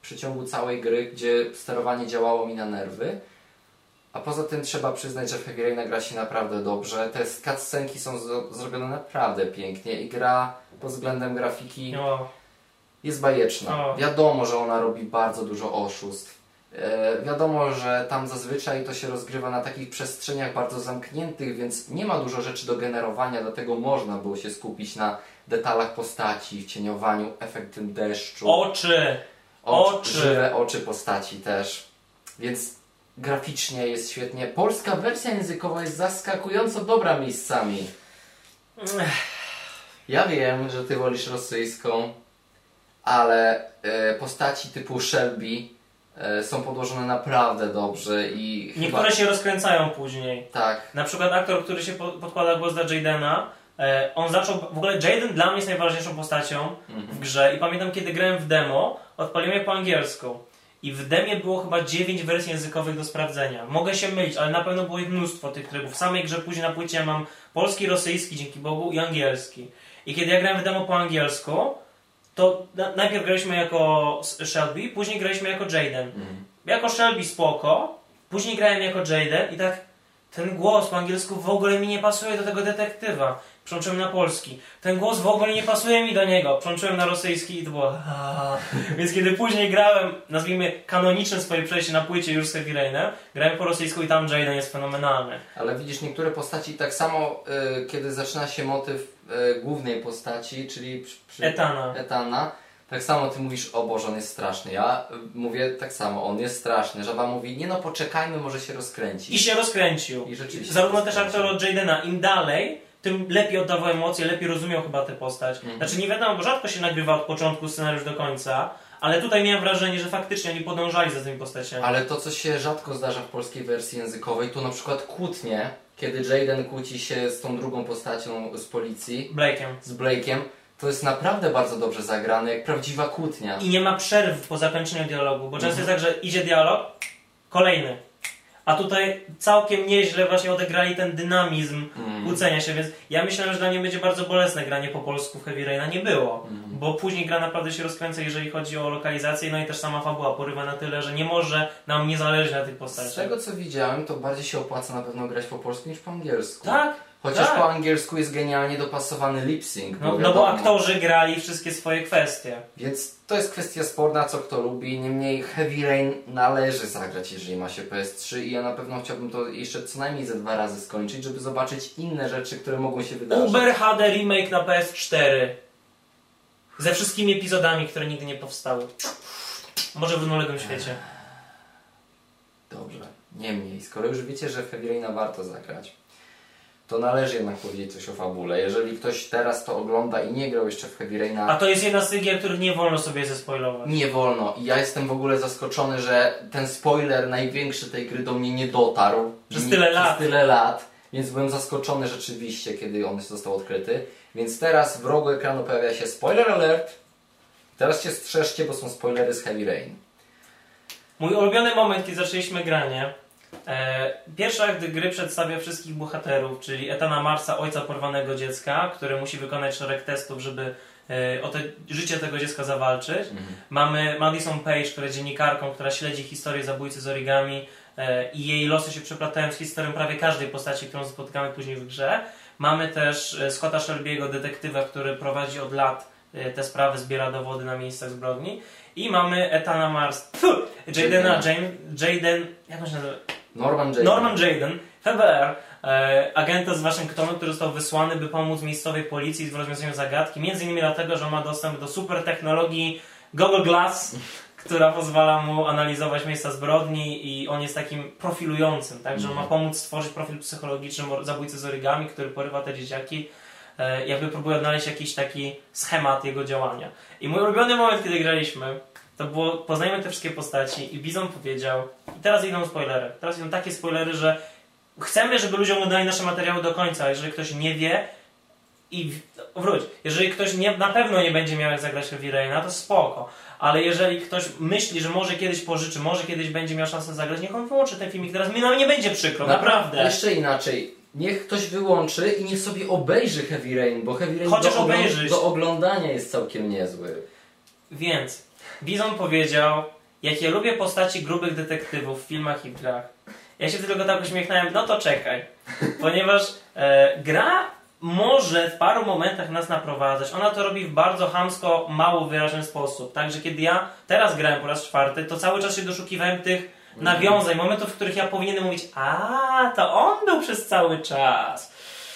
B: przeciągu całej gry, gdzie sterowanie działało mi na nerwy. A poza tym trzeba przyznać, że w Heavy Raina gra się naprawdę dobrze. Te cutscenki są z- zrobione naprawdę pięknie i gra pod względem grafiki
A: O.
B: jest bajeczna.
A: O.
B: Wiadomo, że ona robi bardzo dużo oszustw. E, wiadomo, że tam zazwyczaj to się rozgrywa na takich przestrzeniach bardzo zamkniętych, więc nie ma dużo rzeczy do generowania, dlatego można było się skupić na detalach postaci, w cieniowaniu, efektem deszczu.
A: Oczy!
B: Oczy!
A: Oczy.
B: Żywe oczy postaci też. Więc graficznie jest świetnie. Polska wersja językowa jest zaskakująco dobra miejscami. Ja wiem, że ty wolisz rosyjską, ale e, postaci typu Shelby e, są podłożone naprawdę dobrze i
A: Niektóre
B: chyba...
A: się rozkręcają później.
B: Tak.
A: Na przykład aktor, który się po, podkłada głos dla Jadena, e, on zaczął... W ogóle Jaden dla mnie jest najważniejszą postacią
B: Mhm.
A: w grze i pamiętam, kiedy grałem w demo, odpaliłem je po angielsku. I w demie było chyba dziewięć wersji językowych do sprawdzenia. Mogę się mylić, ale na pewno było ich mnóstwo tych trybów. W samej grze później na płycie ja mam polski, rosyjski, dzięki Bogu, i angielski. I kiedy ja grałem w demo po angielsku, to na, najpierw graliśmy jako Shelby, później graliśmy jako Jaden.
B: Mhm.
A: Jako Shelby spoko, później grałem jako Jaden i tak ten głos po angielsku w ogóle mi nie pasuje do tego detektywa. Przełączyłem na polski. Ten głos w ogóle nie pasuje mi do niego. Przełączyłem na rosyjski i to było aaa. Więc kiedy później grałem, nazwijmy kanoniczne swoje przejście na płycie już z Heavy Rainem, grałem po rosyjsku i tam Jaden jest fenomenalny.
B: Ale widzisz, niektóre postaci tak samo, y, kiedy zaczyna się motyw y, głównej postaci, czyli przy, przy
A: Etana.
B: Etana, tak samo ty mówisz, o Boże, on jest straszny. Ja y, mówię tak samo, on jest straszny. Żaba mówi, nie no, poczekajmy, może się rozkręci.
A: I się rozkręcił.
B: I rzeczywiście
A: Zarówno też
B: rozkręcił.
A: aktor od Jadena. Im dalej, tym lepiej oddawał emocje, lepiej rozumiał chyba tę postać.
B: Mhm.
A: Znaczy nie wiadomo, bo rzadko się nagrywa od początku scenariusz do końca, ale tutaj miałem wrażenie, że faktycznie oni podążali za tymi postaciami.
B: Ale to, co się rzadko zdarza w polskiej wersji językowej, to na przykład kłótnie, kiedy Jaden kłóci się z tą drugą postacią z policji,
A: Blake'em.
B: z Blake'em, to jest naprawdę bardzo dobrze zagrane, jak prawdziwa kłótnia.
A: I nie ma przerw po zakończeniu dialogu, bo często
B: Mhm.
A: jest tak, że idzie dialog, kolejny. A tutaj całkiem nieźle właśnie odegrali ten dynamizm
B: Mm.
A: kłócenia się, więc ja myślałem, że dla mnie będzie bardzo bolesne granie po polsku w Heavy Raina. Nie było,
B: Mm.
A: bo później gra naprawdę się rozkręca, jeżeli chodzi o lokalizację, no i też sama fabuła porywa na tyle, że nie może nam nie zależeć na tych
B: Z
A: postaciach.
B: tego co widziałem, to bardziej się opłaca na pewno grać po polsku niż po angielsku.
A: Tak?
B: Chociaż
A: tak.
B: po angielsku jest genialnie dopasowany lip-sync.
A: No, no bo
B: wiadomo.
A: aktorzy grali wszystkie swoje kwestie.
B: Więc to jest kwestia sporna, co kto lubi. Niemniej Heavy Rain należy zagrać, jeżeli ma się P S trzy i ja na pewno chciałbym to jeszcze co najmniej ze dwa razy skończyć, żeby zobaczyć inne rzeczy, które mogą się wydarzyć.
A: Uber H D Remake na P S cztery. Ze wszystkimi epizodami, które nigdy nie powstały. Może w równoległym świecie.
B: Dobrze. Niemniej, skoro już wiecie, że w Heavy Raina warto zagrać, to należy jednak powiedzieć coś o fabule. Jeżeli ktoś teraz to ogląda i nie grał jeszcze w Heavy Raina,
A: A to jest jedna z tych gier, których nie wolno sobie zespoilować.
B: nie wolno. I ja jestem w ogóle zaskoczony, że ten spoiler największy tej gry do mnie nie dotarł.
A: Przez
B: Nie-
A: tyle lat.
B: Przez tyle lat. Więc byłem zaskoczony rzeczywiście, kiedy on został odkryty. Więc teraz w rogu ekranu pojawia się spoiler alert. Teraz się strzeżcie, bo są spoilery z Heavy Rain.
A: Mój ulubiony moment, kiedy zaczęliśmy granie. E, pierwszy akt gry przedstawia wszystkich bohaterów, czyli Ethana Marsa, ojca porwanego dziecka, który musi wykonać szereg testów, żeby e, o te, życie tego dziecka zawalczyć.
B: Mhm.
A: Mamy Madison Page, która jest dziennikarką, która śledzi historię zabójcy z origami e, i jej losy się przeplatają z historią prawie każdej postaci, którą spotykamy później w grze. Mamy też e, Scotta Shelby'ego, detektywa, który prowadzi od lat e, te sprawy, zbiera dowody na miejscach zbrodni. I mamy Ethana Mars, Jadena, James, Jaden, jak on się nazywa?
B: Norman Jaden.
A: Norman Jaden, F B R, e, agenta z Waszyngtonu, który został wysłany, by pomóc miejscowej policji w rozwiązaniu zagadki. Między innymi dlatego, że ma dostęp do super technologii Google Glass, która pozwala mu analizować miejsca zbrodni i on jest takim profilującym, tak? Że on ma pomóc stworzyć profil psychologiczny zabójcy z origami, który porywa te dzieciaki. E, jakby próbuje odnaleźć jakiś taki schemat jego działania. I mój ulubiony moment, kiedy graliśmy, to było, poznajmy te wszystkie postaci i Bizon powiedział, i teraz idą spoilery, teraz idą takie spoilery, że chcemy, żeby ludzie oglądali nasze materiały do końca, a jeżeli ktoś nie wie i wróć, jeżeli ktoś nie, na pewno nie będzie miał jak zagrać w Heavy Raina, to spoko, ale jeżeli ktoś myśli, że może kiedyś pożyczy, może kiedyś będzie miał szansę zagrać, niech on wyłączy ten filmik, teraz mi nam nie będzie przykro, naprawdę.
B: Jeszcze inaczej. Niech ktoś wyłączy i niech sobie obejrzy Heavy Rain, bo Heavy Rain
A: Chociaż
B: do, oglą-
A: obejrzysz.
B: do oglądania jest całkiem niezły.
A: Więc Bizon powiedział, jak ja lubię postaci grubych detektywów w filmach i w grach, ja się tylko tak uśmiechnąłem, no to czekaj. Ponieważ e, gra może w paru momentach nas naprowadzać. Ona to robi w bardzo chamsko, mało wyraźny sposób. Także kiedy ja teraz grałem po raz czwarty, to cały czas się doszukiwałem tych nawiązań, momentów, w których ja powinienem mówić, a to on był przez cały czas.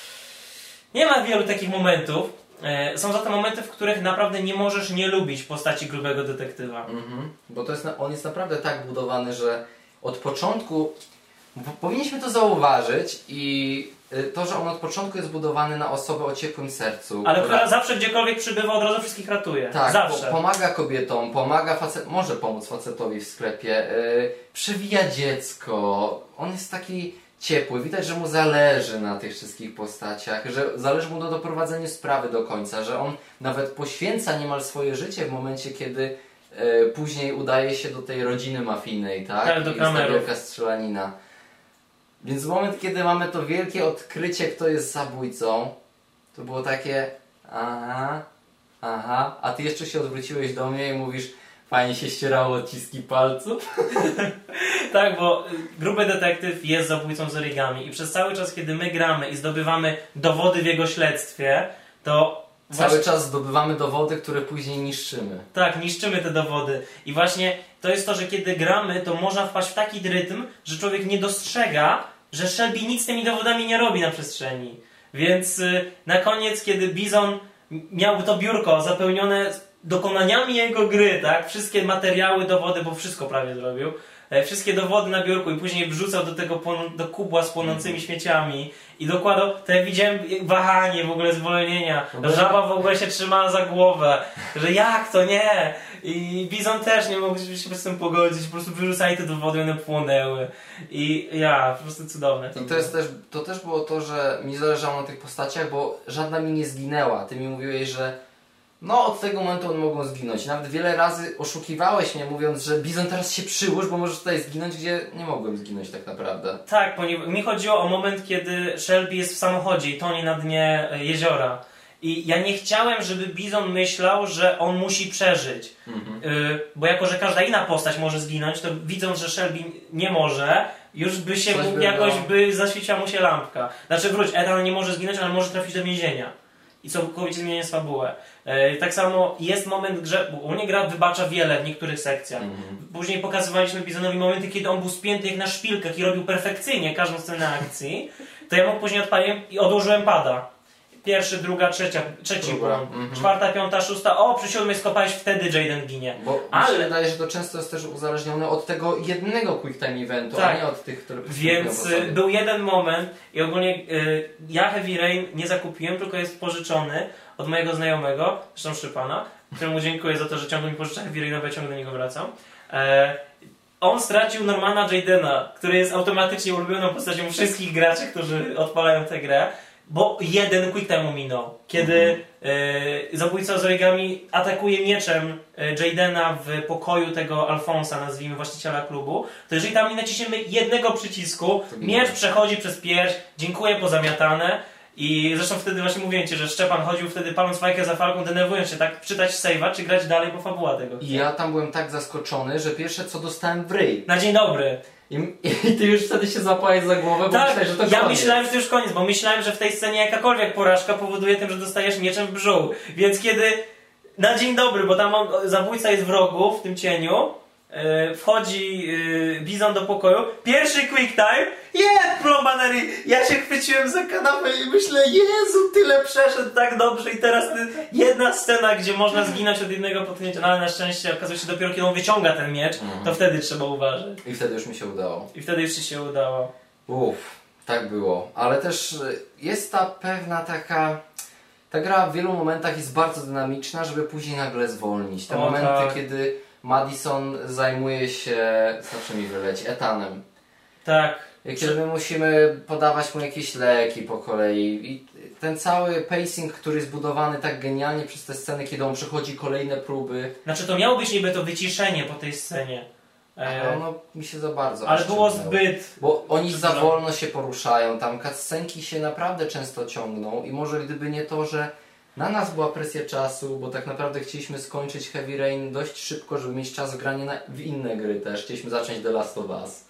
A: Nie ma wielu takich momentów. E, są za to momenty, w których naprawdę nie możesz nie lubić postaci grubego detektywa.
B: Mhm. Bo to jest, on jest naprawdę tak budowany, że od początku powinniśmy to zauważyć i to, że on od początku jest budowany na osobę o ciepłym sercu.
A: Ale która zawsze gdziekolwiek przybywa, od razu wszystkich ratuje.
B: Tak,
A: zawsze.
B: Po, pomaga kobietom, pomaga facet, może pomóc facetowi w sklepie, yy, przewija dziecko. On jest taki ciepły, widać, że mu zależy na tych wszystkich postaciach, że zależy mu na doprowadzeniu sprawy do końca, że on nawet poświęca niemal swoje życie w momencie, kiedy yy, później udaje się do tej rodziny mafijnej, tak?
A: Tak, do
B: I jest ta
A: kamerów.
B: wielka strzelanina. Więc w moment, kiedy mamy to wielkie odkrycie, kto jest zabójcą, to było takie aha, aha, a ty jeszcze się odwróciłeś do mnie i mówisz, fajnie się ścierało odciski palców.
A: Tak, bo gruby detektyw jest zabójcą z origami i przez cały czas, kiedy my gramy i zdobywamy dowody w jego śledztwie, to
B: Cały
A: właśnie...
B: czas zdobywamy dowody, które później niszczymy.
A: Tak, niszczymy te dowody. I właśnie to jest to, że kiedy gramy, to można wpaść w taki rytm, że człowiek nie dostrzega, że Shelby nic z tymi dowodami nie robi na przestrzeni. Więc y, na koniec, kiedy Bison miał to biurko zapełnione dokonaniami jego gry, tak? Wszystkie materiały, dowody, bo wszystko prawie zrobił. E, wszystkie dowody na biurku i później wrzucał do tego płon- do kubła z płonącymi śmieciami i dokładał, to ja widziałem wahanie w ogóle zwolnienia. Żaba w ogóle się trzymała za głowę, że jak to nie? I Bison też nie mógł się z tym pogodzić, po prostu wyrzucali te dowody i one płonęły. I ja, po prostu cudowne.
B: I to jest też, to też było to, że mi zależało na tych postaciach, bo żadna mi nie zginęła. Ty mi mówiłeś, że no od tego momentu one mogą zginąć. Nawet wiele razy oszukiwałeś mnie, mówiąc, że Bison teraz się przyłóż, bo możesz tutaj zginąć, gdzie nie mogłem zginąć tak naprawdę.
A: Tak, ponieważ mi chodziło o moment, kiedy Shelby jest w samochodzie i tonie na dnie jeziora. I ja nie chciałem, żeby Bison myślał, że on musi przeżyć. Mhm. Y, bo jako, że każda inna postać może zginąć, to widząc, że Shelby nie może, już by się mógł, by jakoś no. by zaświeciła mu się lampka. Znaczy wróć, Ethan nie może zginąć, ale może trafić do więzienia. I całkowicie zmienia fabułę. E, tak samo jest moment w grze, bo u mnie gra wybacza wiele w niektórych sekcjach. Mm-hmm. Później pokazywaliśmy Bisonowi momenty, kiedy on był spięty jak na szpilkach i robił perfekcyjnie każdą scenę akcji. To ja mu później odpaliłem i odłożyłem pada. Pierwszy, druga, trzecia, trzeci błąd. Mm-hmm. Czwarta, piąta, szósta. O, przy siódmej skopałeś, wtedy Jaden ginie.
B: Bo ale mi się wydaje, że to często jest też uzależnione od tego jednego quick time eventu, tak. a nie od tych, które
A: Więc był jeden moment i ogólnie y, ja Heavy Rain nie zakupiłem, tylko jest pożyczony od mojego znajomego, zresztą Szczypana, któremu dziękuję za to, że ciągle mi pożycza Heavy Raina, bo ja ciągle do niego wracam. E, on stracił Normana Jadena, który jest automatycznie ulubioną postacią wszystkich graczy, którzy odpalają tę grę. Bo jeden quick time minął, kiedy mm-hmm. y, zabójca z origami atakuje mieczem y, Jadena w pokoju tego Alfonsa, nazwijmy właściciela klubu, to jeżeli tam nie naciśniemy jednego przycisku, miecz przechodzi przez pierś, dziękuję, pozamiatane. I zresztą wtedy właśnie mówiłem Ci, że Szczepan chodził wtedy paląc fajkę za falką, denerwując się, tak czytać save'a, czy grać dalej, bo fabuła tego.
B: I ja tam byłem tak zaskoczony, że pierwsze co dostałem w ryj.
A: Na dzień dobry.
B: I, I ty już wtedy się złapałeś za głowę, bo
A: tak,
B: myślałeś, że to
A: ja
B: koniec.
A: myślałem, że to już koniec, bo myślałem, że w tej scenie jakakolwiek porażka powoduje tym, że dostajesz mieczem w brzuch. Więc kiedy na dzień dobry, bo tam on, zabójca jest w rogu, w tym cieniu, yy, wchodzi yy, Bison do pokoju, pierwszy quick time, yeah, plombanery, ja się chwyciłem za kanapę i myślę, Jezu, tyle przeszedł tak dobrze i teraz jedna scena, gdzie można zginąć od jednego potknięcia, no ale na szczęście okazuje się dopiero, kiedy on wyciąga ten miecz, mm. to wtedy trzeba uważać.
B: I wtedy już mi się udało.
A: I wtedy już ci się udało.
B: Uff, tak było. Ale też jest ta pewna taka... Ta gra w wielu momentach jest bardzo dynamiczna, żeby później nagle zwolnić. Te
A: o,
B: momenty,
A: tak.
B: kiedy Madison zajmuje się... Znaczy mi wyleci, Ethanem.
A: Tak.
B: Kiedy my musimy podawać mu jakieś leki po kolei i ten cały pacing, który jest budowany tak genialnie przez te sceny, kiedy on przechodzi kolejne próby.
A: Znaczy to miało być niby to wyciszenie po tej scenie.
B: Ale ono mi się za bardzo
A: ale było zbyt...
B: Bo oni za wolno się poruszają, tam cutscenki się naprawdę często ciągną i może gdyby nie to, że Na nas była presja czasu, bo tak naprawdę chcieliśmy skończyć Heavy Rain dość szybko, żeby mieć czas w granie na, w inne gry też. Chcieliśmy zacząć The Last of Us.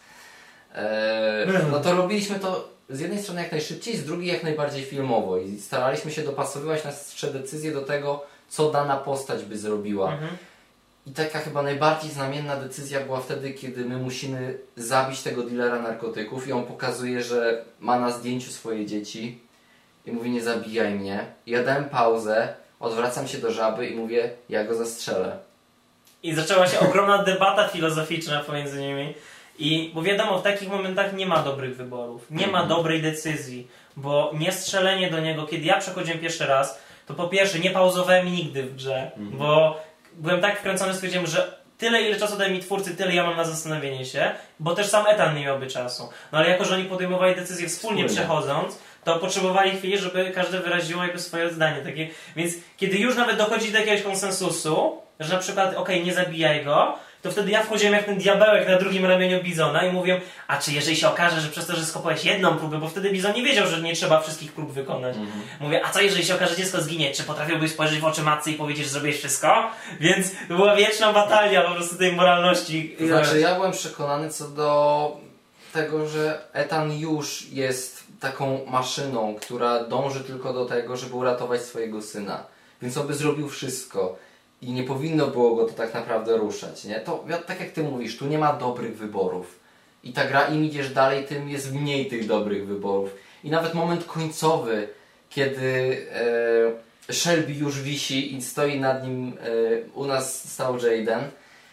B: Eee, no to robiliśmy to z jednej strony jak najszybciej, z drugiej jak najbardziej filmowo i staraliśmy się dopasowywać nasze decyzje do tego, co dana postać by zrobiła. Mhm. I taka chyba najbardziej znamienna decyzja była wtedy, kiedy my musimy zabić tego dealera narkotyków i on pokazuje, że ma na zdjęciu swoje dzieci i mówi: nie zabijaj mnie. I ja dałem pauzę, odwracam się do żaby i mówię: ja go zastrzelę.
A: I zaczęła się ogromna debata filozoficzna pomiędzy nimi. I bo wiadomo, w takich momentach nie ma dobrych wyborów, nie ma dobrej decyzji, bo nie strzelenie do niego, kiedy ja przechodziłem pierwszy raz, to po pierwsze nie pauzowałem nigdy w grze, mhm. bo byłem tak wkręcony, stwierdziłem, że tyle ile czasu daje mi twórcy, tyle ja mam na zastanowienie się, bo też sam Ethan nie miałby czasu. No ale jako, że oni podejmowali decyzje wspólnie, wspólnie. przechodząc, to potrzebowali chwili, żeby każde wyraziło jakby swoje zdanie. Takie, więc kiedy już nawet dochodzi do jakiegoś konsensusu, że na przykład okej, okay, nie zabijaj go, to wtedy ja wchodziłem jak ten diabełek na drugim ramieniu Bizona i mówię: a czy jeżeli się okaże, że przez to, że skopałeś jedną próbę, bo wtedy Bizon nie wiedział, że nie trzeba wszystkich prób wykonać. Mm-hmm. Mówię: a co jeżeli się okaże, że dziecko zginie? Czy potrafiłbyś spojrzeć w oczy matce i powiedzieć, że zrobiłeś wszystko? Więc to była wieczna batalia po prostu tej moralności.
B: To znaczy ja byłem przekonany co do tego, że Ethan już jest taką maszyną, która dąży tylko do tego, żeby uratować swojego syna. Więc on by zrobił wszystko. I nie powinno było go to tak naprawdę ruszać, nie? To tak jak ty mówisz, tu nie ma dobrych wyborów. I ta gra, im idziesz dalej, tym jest mniej tych dobrych wyborów. I nawet moment końcowy, kiedy e, Shelby już wisi i stoi nad nim, e, u nas stał Jaden.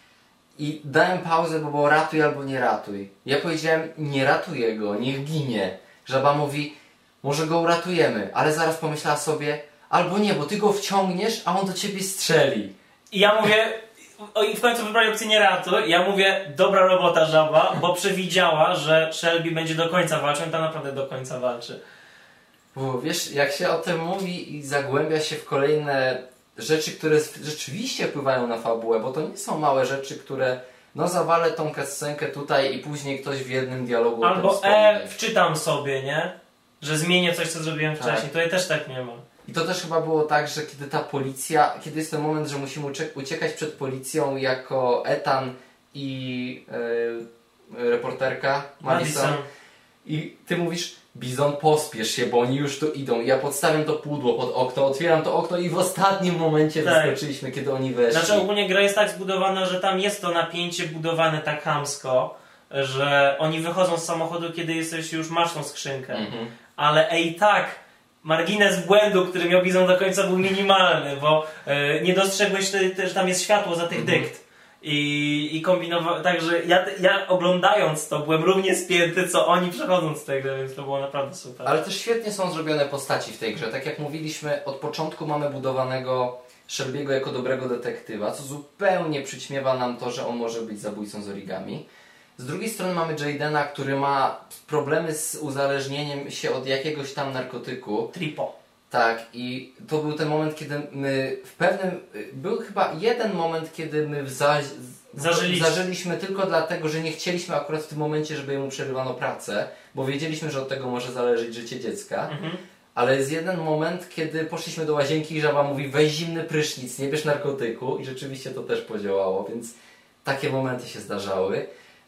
B: I dałem pauzę, bo było ratuj albo nie ratuj. Ja powiedziałem: nie ratuję go, niech ginie. Żaba mówi: może go uratujemy, ale zaraz pomyślała sobie: albo nie, bo ty go wciągniesz, a on do ciebie strzeli.
A: I ja mówię, o, i w końcu wybrali opcję nie ratuj. Ja mówię: dobra robota, żaba, bo przewidziała, że Shelby będzie do końca walczył, i ta naprawdę do końca walczy.
B: Bo wiesz, jak się o tym mówi i zagłębia się w kolejne rzeczy, które rzeczywiście wpływają na fabułę, bo to nie są małe rzeczy, które no zawalę tą cutscenkę tutaj i później ktoś w jednym dialogu
A: albo e, wczytam sobie, nie? Że zmienię coś, co zrobiłem tak. wcześniej. Tutaj też tak nie ma.
B: I to też chyba było tak, że kiedy ta policja, kiedy jest ten moment, że musimy uciekać przed policją jako Ethan i yy, reporterka Madison. Madison. I ty mówisz: Bizon, pospiesz się, bo oni już tu idą. I ja podstawiam to pudło pod okno, otwieram to okno i w ostatnim momencie tak. wyskoczyliśmy, kiedy oni weszli.
A: Znaczy ogólnie gra jest tak zbudowana, że tam jest to napięcie budowane tak chamsko, że oni wychodzą z samochodu, kiedy jesteś już, masz tą skrzynkę. Mhm. Ale i tak margines błędu, który miał Bizon do końca, był minimalny, bo yy, nie dostrzegłeś, że tam jest światło za tych mhm. dykt. I, i kombinował, także ja, ja oglądając to byłem równie spięty, co oni przechodząc tej gry, więc to było naprawdę super.
B: Ale też świetnie są zrobione postaci w tej grze. Tak jak mówiliśmy, od początku mamy budowanego Shelby'ego jako dobrego detektywa, co zupełnie przyćmiewa nam to, że on może być zabójcą z origami. Z drugiej strony mamy Jadena, który ma problemy z uzależnieniem się od jakiegoś tam narkotyku.
A: Tripo.
B: Tak, i to był ten moment, kiedy my w pewnym... Był chyba jeden moment, kiedy my za,
A: zażyliśmy.
B: zażyliśmy tylko dlatego, że nie chcieliśmy akurat w tym momencie, żeby mu przerywano pracę, bo wiedzieliśmy, że od tego może zależeć życie dziecka. Mhm. Ale jest jeden moment, kiedy poszliśmy do łazienki i żaba mówi: weź zimny prysznic, nie bierz narkotyku, i rzeczywiście to też podziałało, więc takie momenty się zdarzały.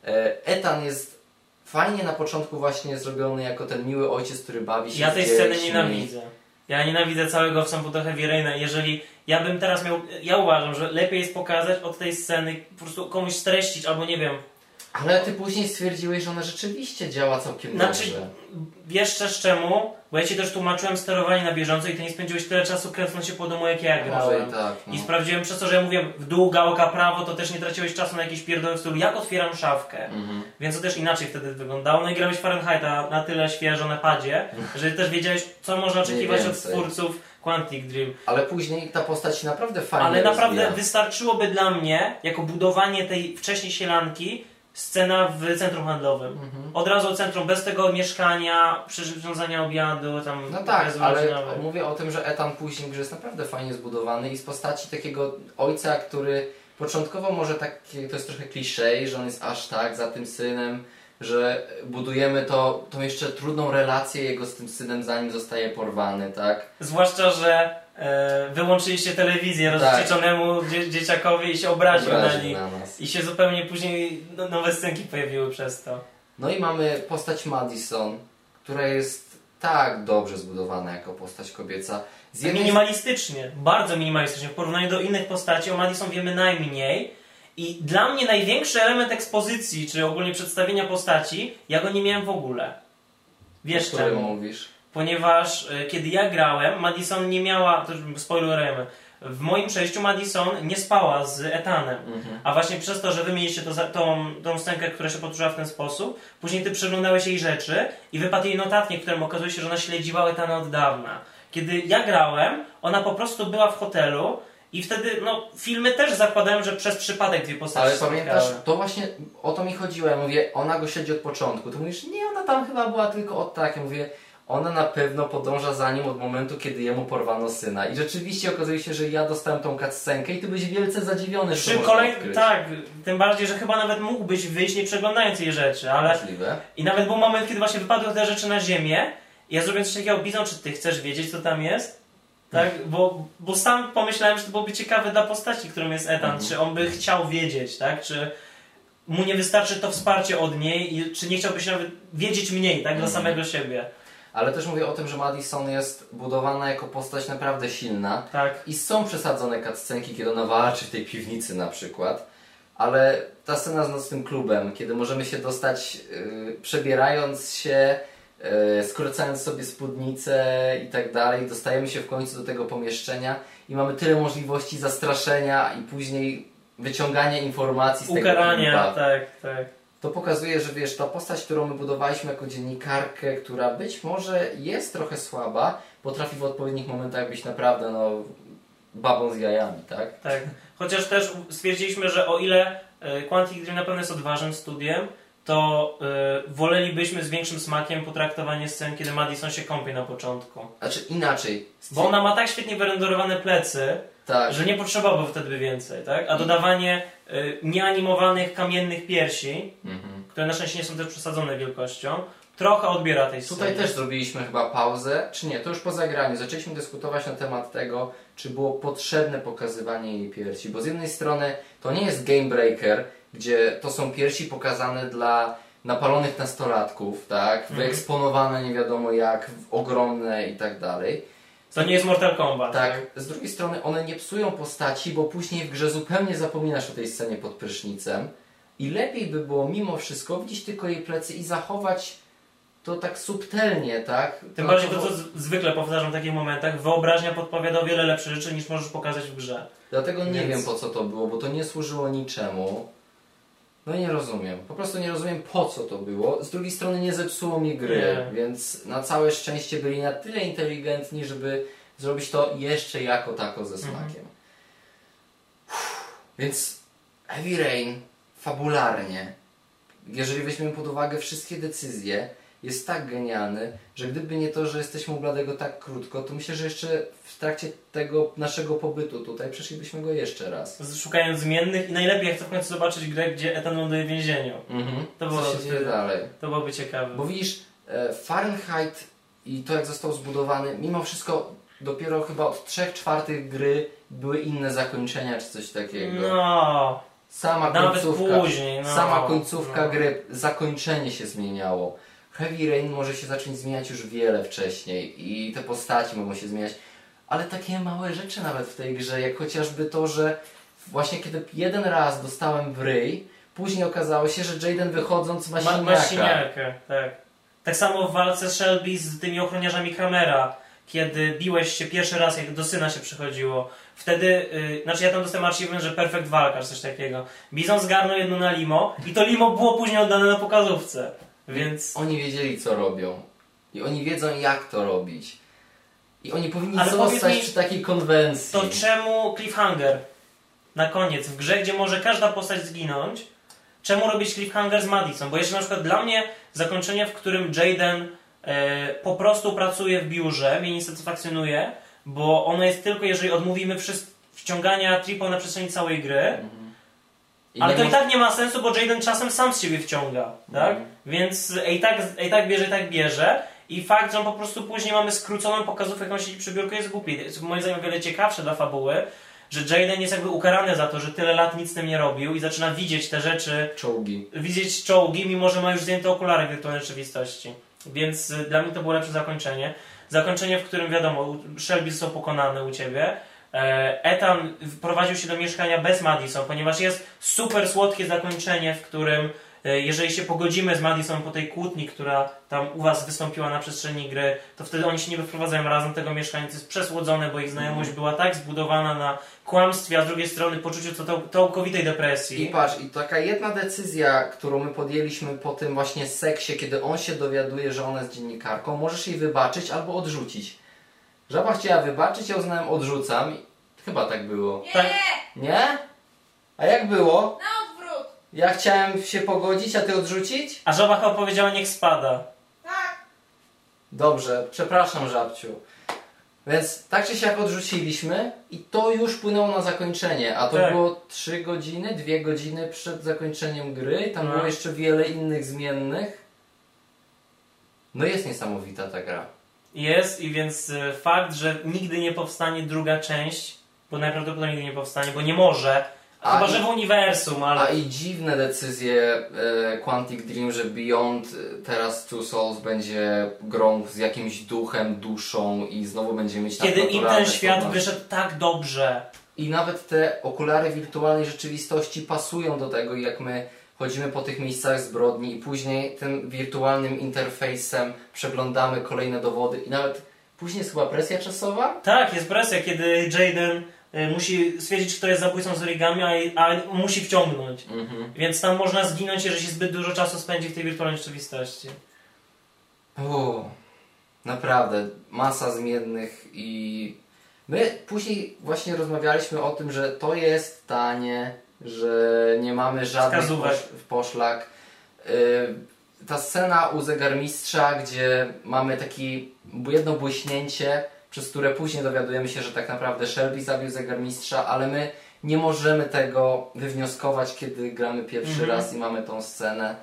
B: Ethan jest fajnie na początku właśnie zrobiony jako ten miły ojciec, który bawi się
A: ja
B: z
A: tej sceny nienawidzę. Ja nienawidzę całego wstępu do Heavy Raina. Jeżeli ja bym teraz miał... Ja uważam, że lepiej jest pokazać od tej sceny, po prostu komuś streścić, albo nie wiem...
B: Ale ty później stwierdziłeś, że ona rzeczywiście działa całkiem
A: znaczy,
B: dobrze.
A: Wiesz też czemu? Bo ja ci też tłumaczyłem sterowanie na bieżąco i ty nie spędziłeś tyle czasu kręcąc się po domu, jak ja grałem.
B: I, tak, no.
A: I sprawdziłem przez to, że ja mówiłem w dół, gałka, prawo, to też nie traciłeś czasu na jakieś pierdoły w stylu jak otwieram szafkę. Mhm. Więc to też inaczej wtedy wyglądało. No i grałeś Fahrenheita na tyle świeżo na padzie, że też wiedziałeś, co można oczekiwać od twórców Quantic Dream.
B: Ale później ta postać się naprawdę fajnie
A: Ale naprawdę
B: rozwija.
A: Wystarczyłoby dla mnie, jako budowanie tej wcześniej sielanki, scena w centrum handlowym. Mhm. Od razu centrum, bez tego mieszkania, przyrządzania obiadu, tam...
B: No tak, ale mówię o tym, że Ethan później że jest naprawdę fajnie zbudowany i z postaci takiego ojca, który początkowo może tak, to jest trochę kliszej, że on jest aż tak za tym synem, że budujemy to, tą jeszcze trudną relację jego z tym synem, zanim zostaje porwany, tak?
A: Zwłaszcza, że e, wyłączyliście telewizję
B: Tak.
A: rozwścieczonemu dzie dzieciakowi i się obraził,
B: Obraził
A: na nich.
B: na nas.
A: I się zupełnie później no, nowe scenki pojawiły przez to.
B: No i mamy postać Madison, która jest tak dobrze zbudowana jako postać kobieca. Z jednej...
A: Minimalistycznie, bardzo minimalistycznie. W porównaniu do innych postaci o Madison wiemy najmniej. I dla mnie największy element ekspozycji, czy ogólnie przedstawienia postaci, ja go nie miałem w ogóle. Wiesz
B: o którym
A: czemu?
B: mówisz?
A: Ponieważ y, kiedy ja grałem, Madison nie miała, to już spoilerujemy, w moim przejściu Madison nie spała z Ethanem.
B: Mhm.
A: A właśnie przez to, że wy mieliście to, za- tą, tą scenkę, która się powtórzyła w ten sposób, później ty przeglądałeś jej rzeczy i wypadł jej notatnik, w którym okazuje się, że ona śledziła Ethana od dawna. Kiedy ja grałem, ona po prostu była w hotelu i wtedy, no, filmy też zakładają, że przez przypadek dwie postacie
B: Ale
A: się
B: pamiętasz,
A: spotkały.
B: to właśnie o to mi chodziło. Ja mówię, ona go śledzi od początku. Ty mówisz, nie, ona tam chyba była tylko od tak. Ja mówię, ona na pewno podąża za nim od momentu, kiedy jemu porwano syna. I rzeczywiście okazuje się, że ja dostałem tą cutscenkę i ty byłeś wielce zadziwiony, że
A: Przy
B: to można
A: kolei,
B: odkryć.
A: tak, tym bardziej, że chyba nawet mógłbyś wyjść nie przeglądając jej rzeczy, ale...
B: Możliwe.
A: I nawet był moment, kiedy właśnie wypadły te rzeczy na ziemię i ja zrobiłem coś takiego, Bizon, czy ty chcesz wiedzieć, co tam jest? Tak, bo, bo sam pomyślałem, że to byłoby ciekawe dla postaci, którą jest Ethan,
B: Mhm.
A: czy on by chciał wiedzieć, tak, czy mu nie wystarczy to wsparcie od niej, i czy nie chciałby się nawet wiedzieć mniej, tak, dla
B: Mhm.
A: samego siebie.
B: Ale też mówię o tym, że Madison jest budowana jako postać naprawdę silna.
A: Tak.
B: I są przesadzone cutscenki, kiedy ona walczy w tej piwnicy na przykład. Ale ta scena z nocnym klubem, kiedy możemy się dostać yy, przebierając się, yy, skracając sobie spódnicę i tak dalej, dostajemy się w końcu do tego pomieszczenia i mamy tyle możliwości zastraszenia i później wyciągania informacji z
A: Ukarania,
B: tego klipa.
A: tak, tak.
B: To pokazuje, że wiesz, ta postać, którą my budowaliśmy jako dziennikarkę, która być może jest trochę słaba, potrafi w odpowiednich momentach być naprawdę no, babą z jajami, tak?
A: Tak. Chociaż też stwierdziliśmy, że o ile y, Quantic Dream na pewno jest odważnym studiem, to y, wolelibyśmy z większym smakiem potraktowanie scen, kiedy Madison się kąpie na początku.
B: Znaczy inaczej.
A: Bo ona ma tak świetnie wyrenderowane plecy,
B: Tak.
A: że nie potrzebowałby wtedy więcej, tak? A dodawanie y, nieanimowanych kamiennych piersi,
B: Mhm.
A: które na szczęście nie są też przesadzone wielkością, trochę odbiera tej sceny.
B: Tutaj też zrobiliśmy chyba pauzę, czy nie, to już po zagraniu. Zaczęliśmy dyskutować na temat tego, czy było potrzebne pokazywanie jej piersi. Bo z jednej strony to nie jest game breaker, gdzie to są piersi pokazane dla napalonych nastolatków, tak?
A: Mhm.
B: Wyeksponowane nie wiadomo jak, ogromne i tak dalej.
A: To nie jest Mortal Kombat.
B: Tak, z drugiej strony one nie psują postaci, bo później w grze zupełnie zapominasz o tej scenie pod prysznicem i lepiej by było mimo wszystko widzieć tylko jej plecy i zachować to tak subtelnie, tak?
A: Tym bardziej to, co z- zwykle powtarzam w takich momentach, wyobraźnia podpowiada o wiele lepsze rzeczy niż możesz pokazać w grze.
B: Dlatego nie
A: Więc-
B: wiem po co to było, bo to nie służyło niczemu. No i nie rozumiem. Po prostu nie rozumiem po co to było. Z drugiej strony nie zepsuło mi gry,
A: Nie.
B: więc na całe szczęście byli na tyle inteligentni, żeby zrobić to jeszcze jako tako ze smakiem.
A: Mhm.
B: Uff, więc Heavy Rain fabularnie, jeżeli weźmiemy pod uwagę wszystkie decyzje, jest tak genialny, że gdyby nie to, że jesteśmy u Bladego tak krótko, to myślę, że jeszcze w trakcie tego naszego pobytu tutaj przeszlibyśmy go jeszcze raz.
A: Szukając zmiennych i najlepiej jak chcę w końcu zobaczyć grę, gdzie Ethan ląduje w więzieniu.
B: Mhm.
A: To
B: Co
A: było-
B: się dzieje dalej?
A: To byłoby ciekawe.
B: Bo widzisz, e, Fahrenheit i to jak został zbudowany, mimo wszystko dopiero chyba od trzech czwartych gry były inne zakończenia czy coś takiego.
A: No,
B: Sama
A: nawet
B: końcówka,
A: później. No,
B: sama końcówka
A: no.
B: gry, zakończenie się zmieniało. Heavy Rain może się zacząć zmieniać już wiele wcześniej i te postaci mogą się zmieniać, ale takie małe rzeczy nawet w tej grze, jak chociażby to, że właśnie kiedy jeden raz dostałem w ryj, później okazało się, że Jaden wychodząc ma
A: Ma,
B: siniaka.
A: ma siniakę, tak. Tak samo w walce Shelby z tymi ochroniarzami Kramera, kiedy biłeś się pierwszy raz, jak do syna się przychodziło. Wtedy, yy, znaczy ja tam dostałem achievement, że perfect walkarz, coś takiego. Bizon zgarnął jedno na limo i to limo było później oddane na pokazówce. Więc...
B: Oni wiedzieli, co robią. I oni wiedzą, jak to robić. I oni powinni
A: Ale
B: zostać
A: powiedz mi,
B: przy takiej konwencji.
A: To czemu cliffhanger na koniec w grze, gdzie może każda postać zginąć, czemu robić cliffhanger z Madison? Bo jeszcze na przykład dla mnie zakończenie, w którym Jaden e, po prostu pracuje w biurze, mnie nie satysfakcjonuje, bo ono jest tylko, jeżeli odmówimy wszys- wciągania tripa na przestrzeni całej gry.
B: Mhm. I
A: Ale
B: nie
A: to i
B: mo-
A: tak nie ma sensu, bo Jaden czasem sam z siebie wciąga, tak?
B: Mhm.
A: Więc i tak, i tak bierze, i tak bierze. I fakt, że on po prostu później mamy skróconą pokazówkę, jak on siedzi przy biurku, jest głupi. Jest moim zdaniem o wiele ciekawsze dla fabuły, że Jaden jest jakby ukarany za to, że tyle lat nic z tym nie robił i zaczyna widzieć te rzeczy,
B: Czołgi.
A: widzieć czołgi, mimo że ma już zdjęte okulary wirtualnej rzeczywistości. Więc y, dla mnie to było lepsze zakończenie. Zakończenie, w którym wiadomo, Shelby są pokonane u ciebie. E, Ethan wprowadził się do mieszkania bez Madison, ponieważ jest super słodkie zakończenie, w którym e, jeżeli się pogodzimy z Madison po tej kłótni, która tam u was wystąpiła na przestrzeni gry, to wtedy oni się niby wprowadzają razem do tego mieszkania. To jest przesłodzone, bo ich znajomość
B: Mhm.
A: była tak zbudowana na kłamstwie, a z drugiej strony poczuciu co to całkowitej depresji.
B: I patrz, i taka jedna decyzja, którą my podjęliśmy po tym właśnie seksie, kiedy on się dowiaduje, że ona jest dziennikarką, możesz jej wybaczyć albo odrzucić. Żaba chciała wybaczyć, ja uznałem odrzucam. Chyba tak było.
C: Nie,
A: Tak.
B: Nie? A jak było?
C: na odwrót.
B: Ja chciałem się pogodzić, a ty odrzucić?
A: A żaba chyba powiedziała niech spada.
C: Tak.
B: Dobrze, przepraszam żabciu. Więc tak czy siak odrzuciliśmy i to już wpłynęło na zakończenie, a to
A: Tak.
B: było trzy godziny, dwie godziny przed zakończeniem gry, tam
A: No.
B: było jeszcze wiele innych zmiennych. No jest niesamowita ta gra.
A: Jest i więc y, fakt, że nigdy nie powstanie druga część, bo najprawdopodobniej nigdy nie powstanie, bo nie może,
B: A
A: chyba
B: i-
A: że w uniwersum, ale...
B: A i dziwne decyzje e, Quantic Dream, że Beyond e, teraz Two Souls będzie grą z jakimś duchem, duszą i znowu będziemy mieć
A: Kiedy im ten
B: naturalne
A: świat
B: formy.
A: wyszedł tak dobrze.
B: I nawet te okulary wirtualnej rzeczywistości pasują do tego, jak my chodzimy po tych miejscach zbrodni i później tym wirtualnym interfejsem przeglądamy kolejne dowody i nawet później jest chyba presja czasowa?
A: Tak, jest presja, kiedy Jaden y, musi stwierdzić, kto jest zabójcą z origami, a, a musi wciągnąć.
B: Mhm.
A: Więc tam można zginąć, jeżeli się zbyt dużo czasu spędzi w tej wirtualnej rzeczywistości.
B: O, naprawdę, masa zmiennych i my później właśnie rozmawialiśmy o tym, że to jest tanie, że nie mamy żadnych
A: Wskazówek.
B: posz, poszlak. Yy, ta scena u zegarmistrza, gdzie mamy taki jedno błyśnięcie, przez które później dowiadujemy się, że tak naprawdę Shelby zabił zegarmistrza, ale my nie możemy tego wywnioskować, kiedy gramy pierwszy
A: Mhm.
B: raz i mamy tą scenę.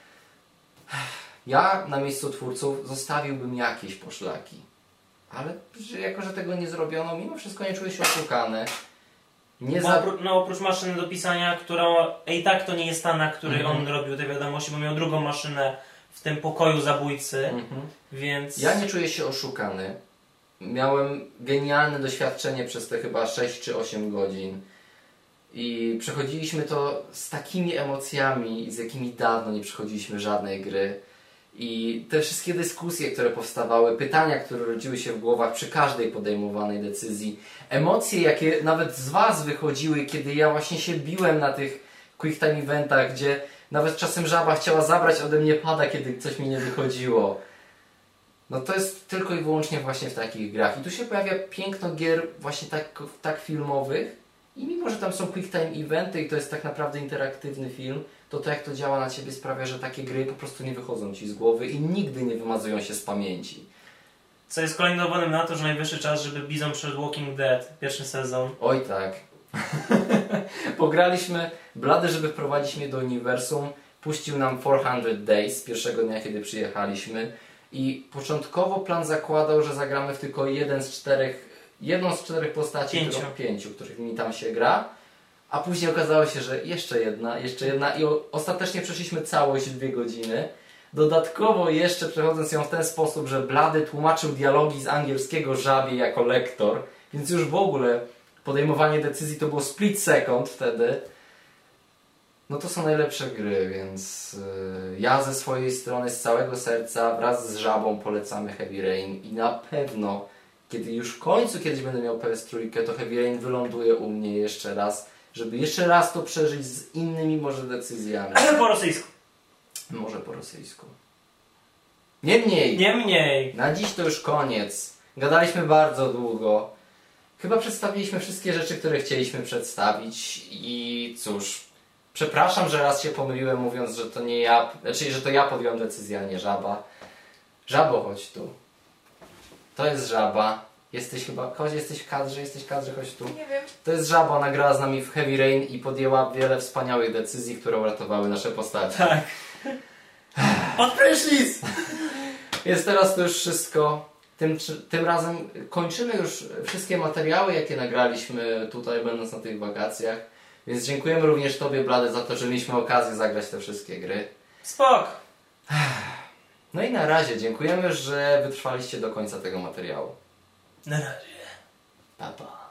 B: Ja na miejscu twórców zostawiłbym jakieś poszlaki. Ale że jako, że tego nie zrobiono, mimo wszystko nie czuję się oszukany. Nie
A: Bo
B: za...
A: opró- no oprócz maszyny do pisania, która i tak to nie jest ta, na której
B: Mhm.
A: on robił te wiadomości, bo miał drugą maszynę w tym pokoju zabójcy,
B: Mhm.
A: więc...
B: Ja nie czuję się oszukany. Miałem genialne doświadczenie przez te chyba sześć czy osiem godzin. I przechodziliśmy to z takimi emocjami, z jakimi dawno nie przechodziliśmy żadnej gry. I te wszystkie dyskusje, które powstawały, pytania, które rodziły się w głowach przy każdej podejmowanej decyzji, emocje, jakie nawet z Was wychodziły, kiedy ja właśnie się biłem na tych quick time eventach, gdzie nawet czasem żaba chciała zabrać ode mnie pada, kiedy coś mi nie wychodziło. No to jest tylko i wyłącznie właśnie w takich grach. I tu się pojawia piękno gier właśnie tak, tak filmowych. I mimo, że tam są quick time eventy i to jest tak naprawdę interaktywny film, to to jak to działa na Ciebie sprawia, że takie gry po prostu nie wychodzą Ci z głowy i nigdy nie wymazują się z pamięci.
A: Co jest kolejnym dowodem na to, że najwyższy czas, żeby Bizon przed Walking Dead, pierwszy sezon.
B: Oj tak. Pograliśmy, Blady, żeby wprowadzić mnie do uniwersum, puścił nam czterysta Days pierwszego dnia, kiedy przyjechaliśmy i początkowo plan zakładał, że zagramy w tylko jeden z czterech jedną z czterech postaci,
A: Pięciu.
B: którą, pięciu, których mi tam się gra, a później okazało się, że jeszcze jedna, jeszcze jedna i o, ostatecznie przeszliśmy całość w dwie godziny. Dodatkowo jeszcze przechodząc ją w ten sposób, że Blady tłumaczył dialogi z angielskiego żabie jako lektor, więc już w ogóle podejmowanie decyzji to było split second wtedy. No to są najlepsze gry, więc yy, ja ze swojej strony z całego serca wraz z żabą polecamy Heavy Rain i na pewno kiedy już w końcu kiedyś będę miał P S trzy, to Heavy Rain wyląduje u mnie jeszcze raz, żeby jeszcze raz to przeżyć z innymi może decyzjami.
A: Po rosyjsku.
B: Może po rosyjsku. Niemniej,
A: Niemniej.
B: na dziś to już koniec. Gadaliśmy bardzo długo. Chyba przedstawiliśmy wszystkie rzeczy, które chcieliśmy przedstawić i cóż, przepraszam, że raz się pomyliłem mówiąc, że to nie ja, znaczy, że to ja podjąłem decyzję, a nie żaba. Żabo, chodź tu. To jest żaba. Jesteś chyba, chodź, jesteś w kadrze, jesteś w kadrze, chodź tu.
C: Nie wiem.
B: To jest żaba, ona grała z nami w Heavy Rain i podjęła wiele wspaniałych decyzji, które uratowały nasze postacie.
A: Tak. Pod prysznic!
B: Więc teraz to już wszystko. Tym, tym razem kończymy już wszystkie materiały, jakie nagraliśmy tutaj, będąc na tych wakacjach. Więc dziękujemy również Tobie, Blady, za to, że mieliśmy okazję zagrać te wszystkie gry.
A: Spok!
B: No i na razie dziękujemy, że wytrwaliście do końca tego materiału.
A: Na razie.
B: Pa, pa.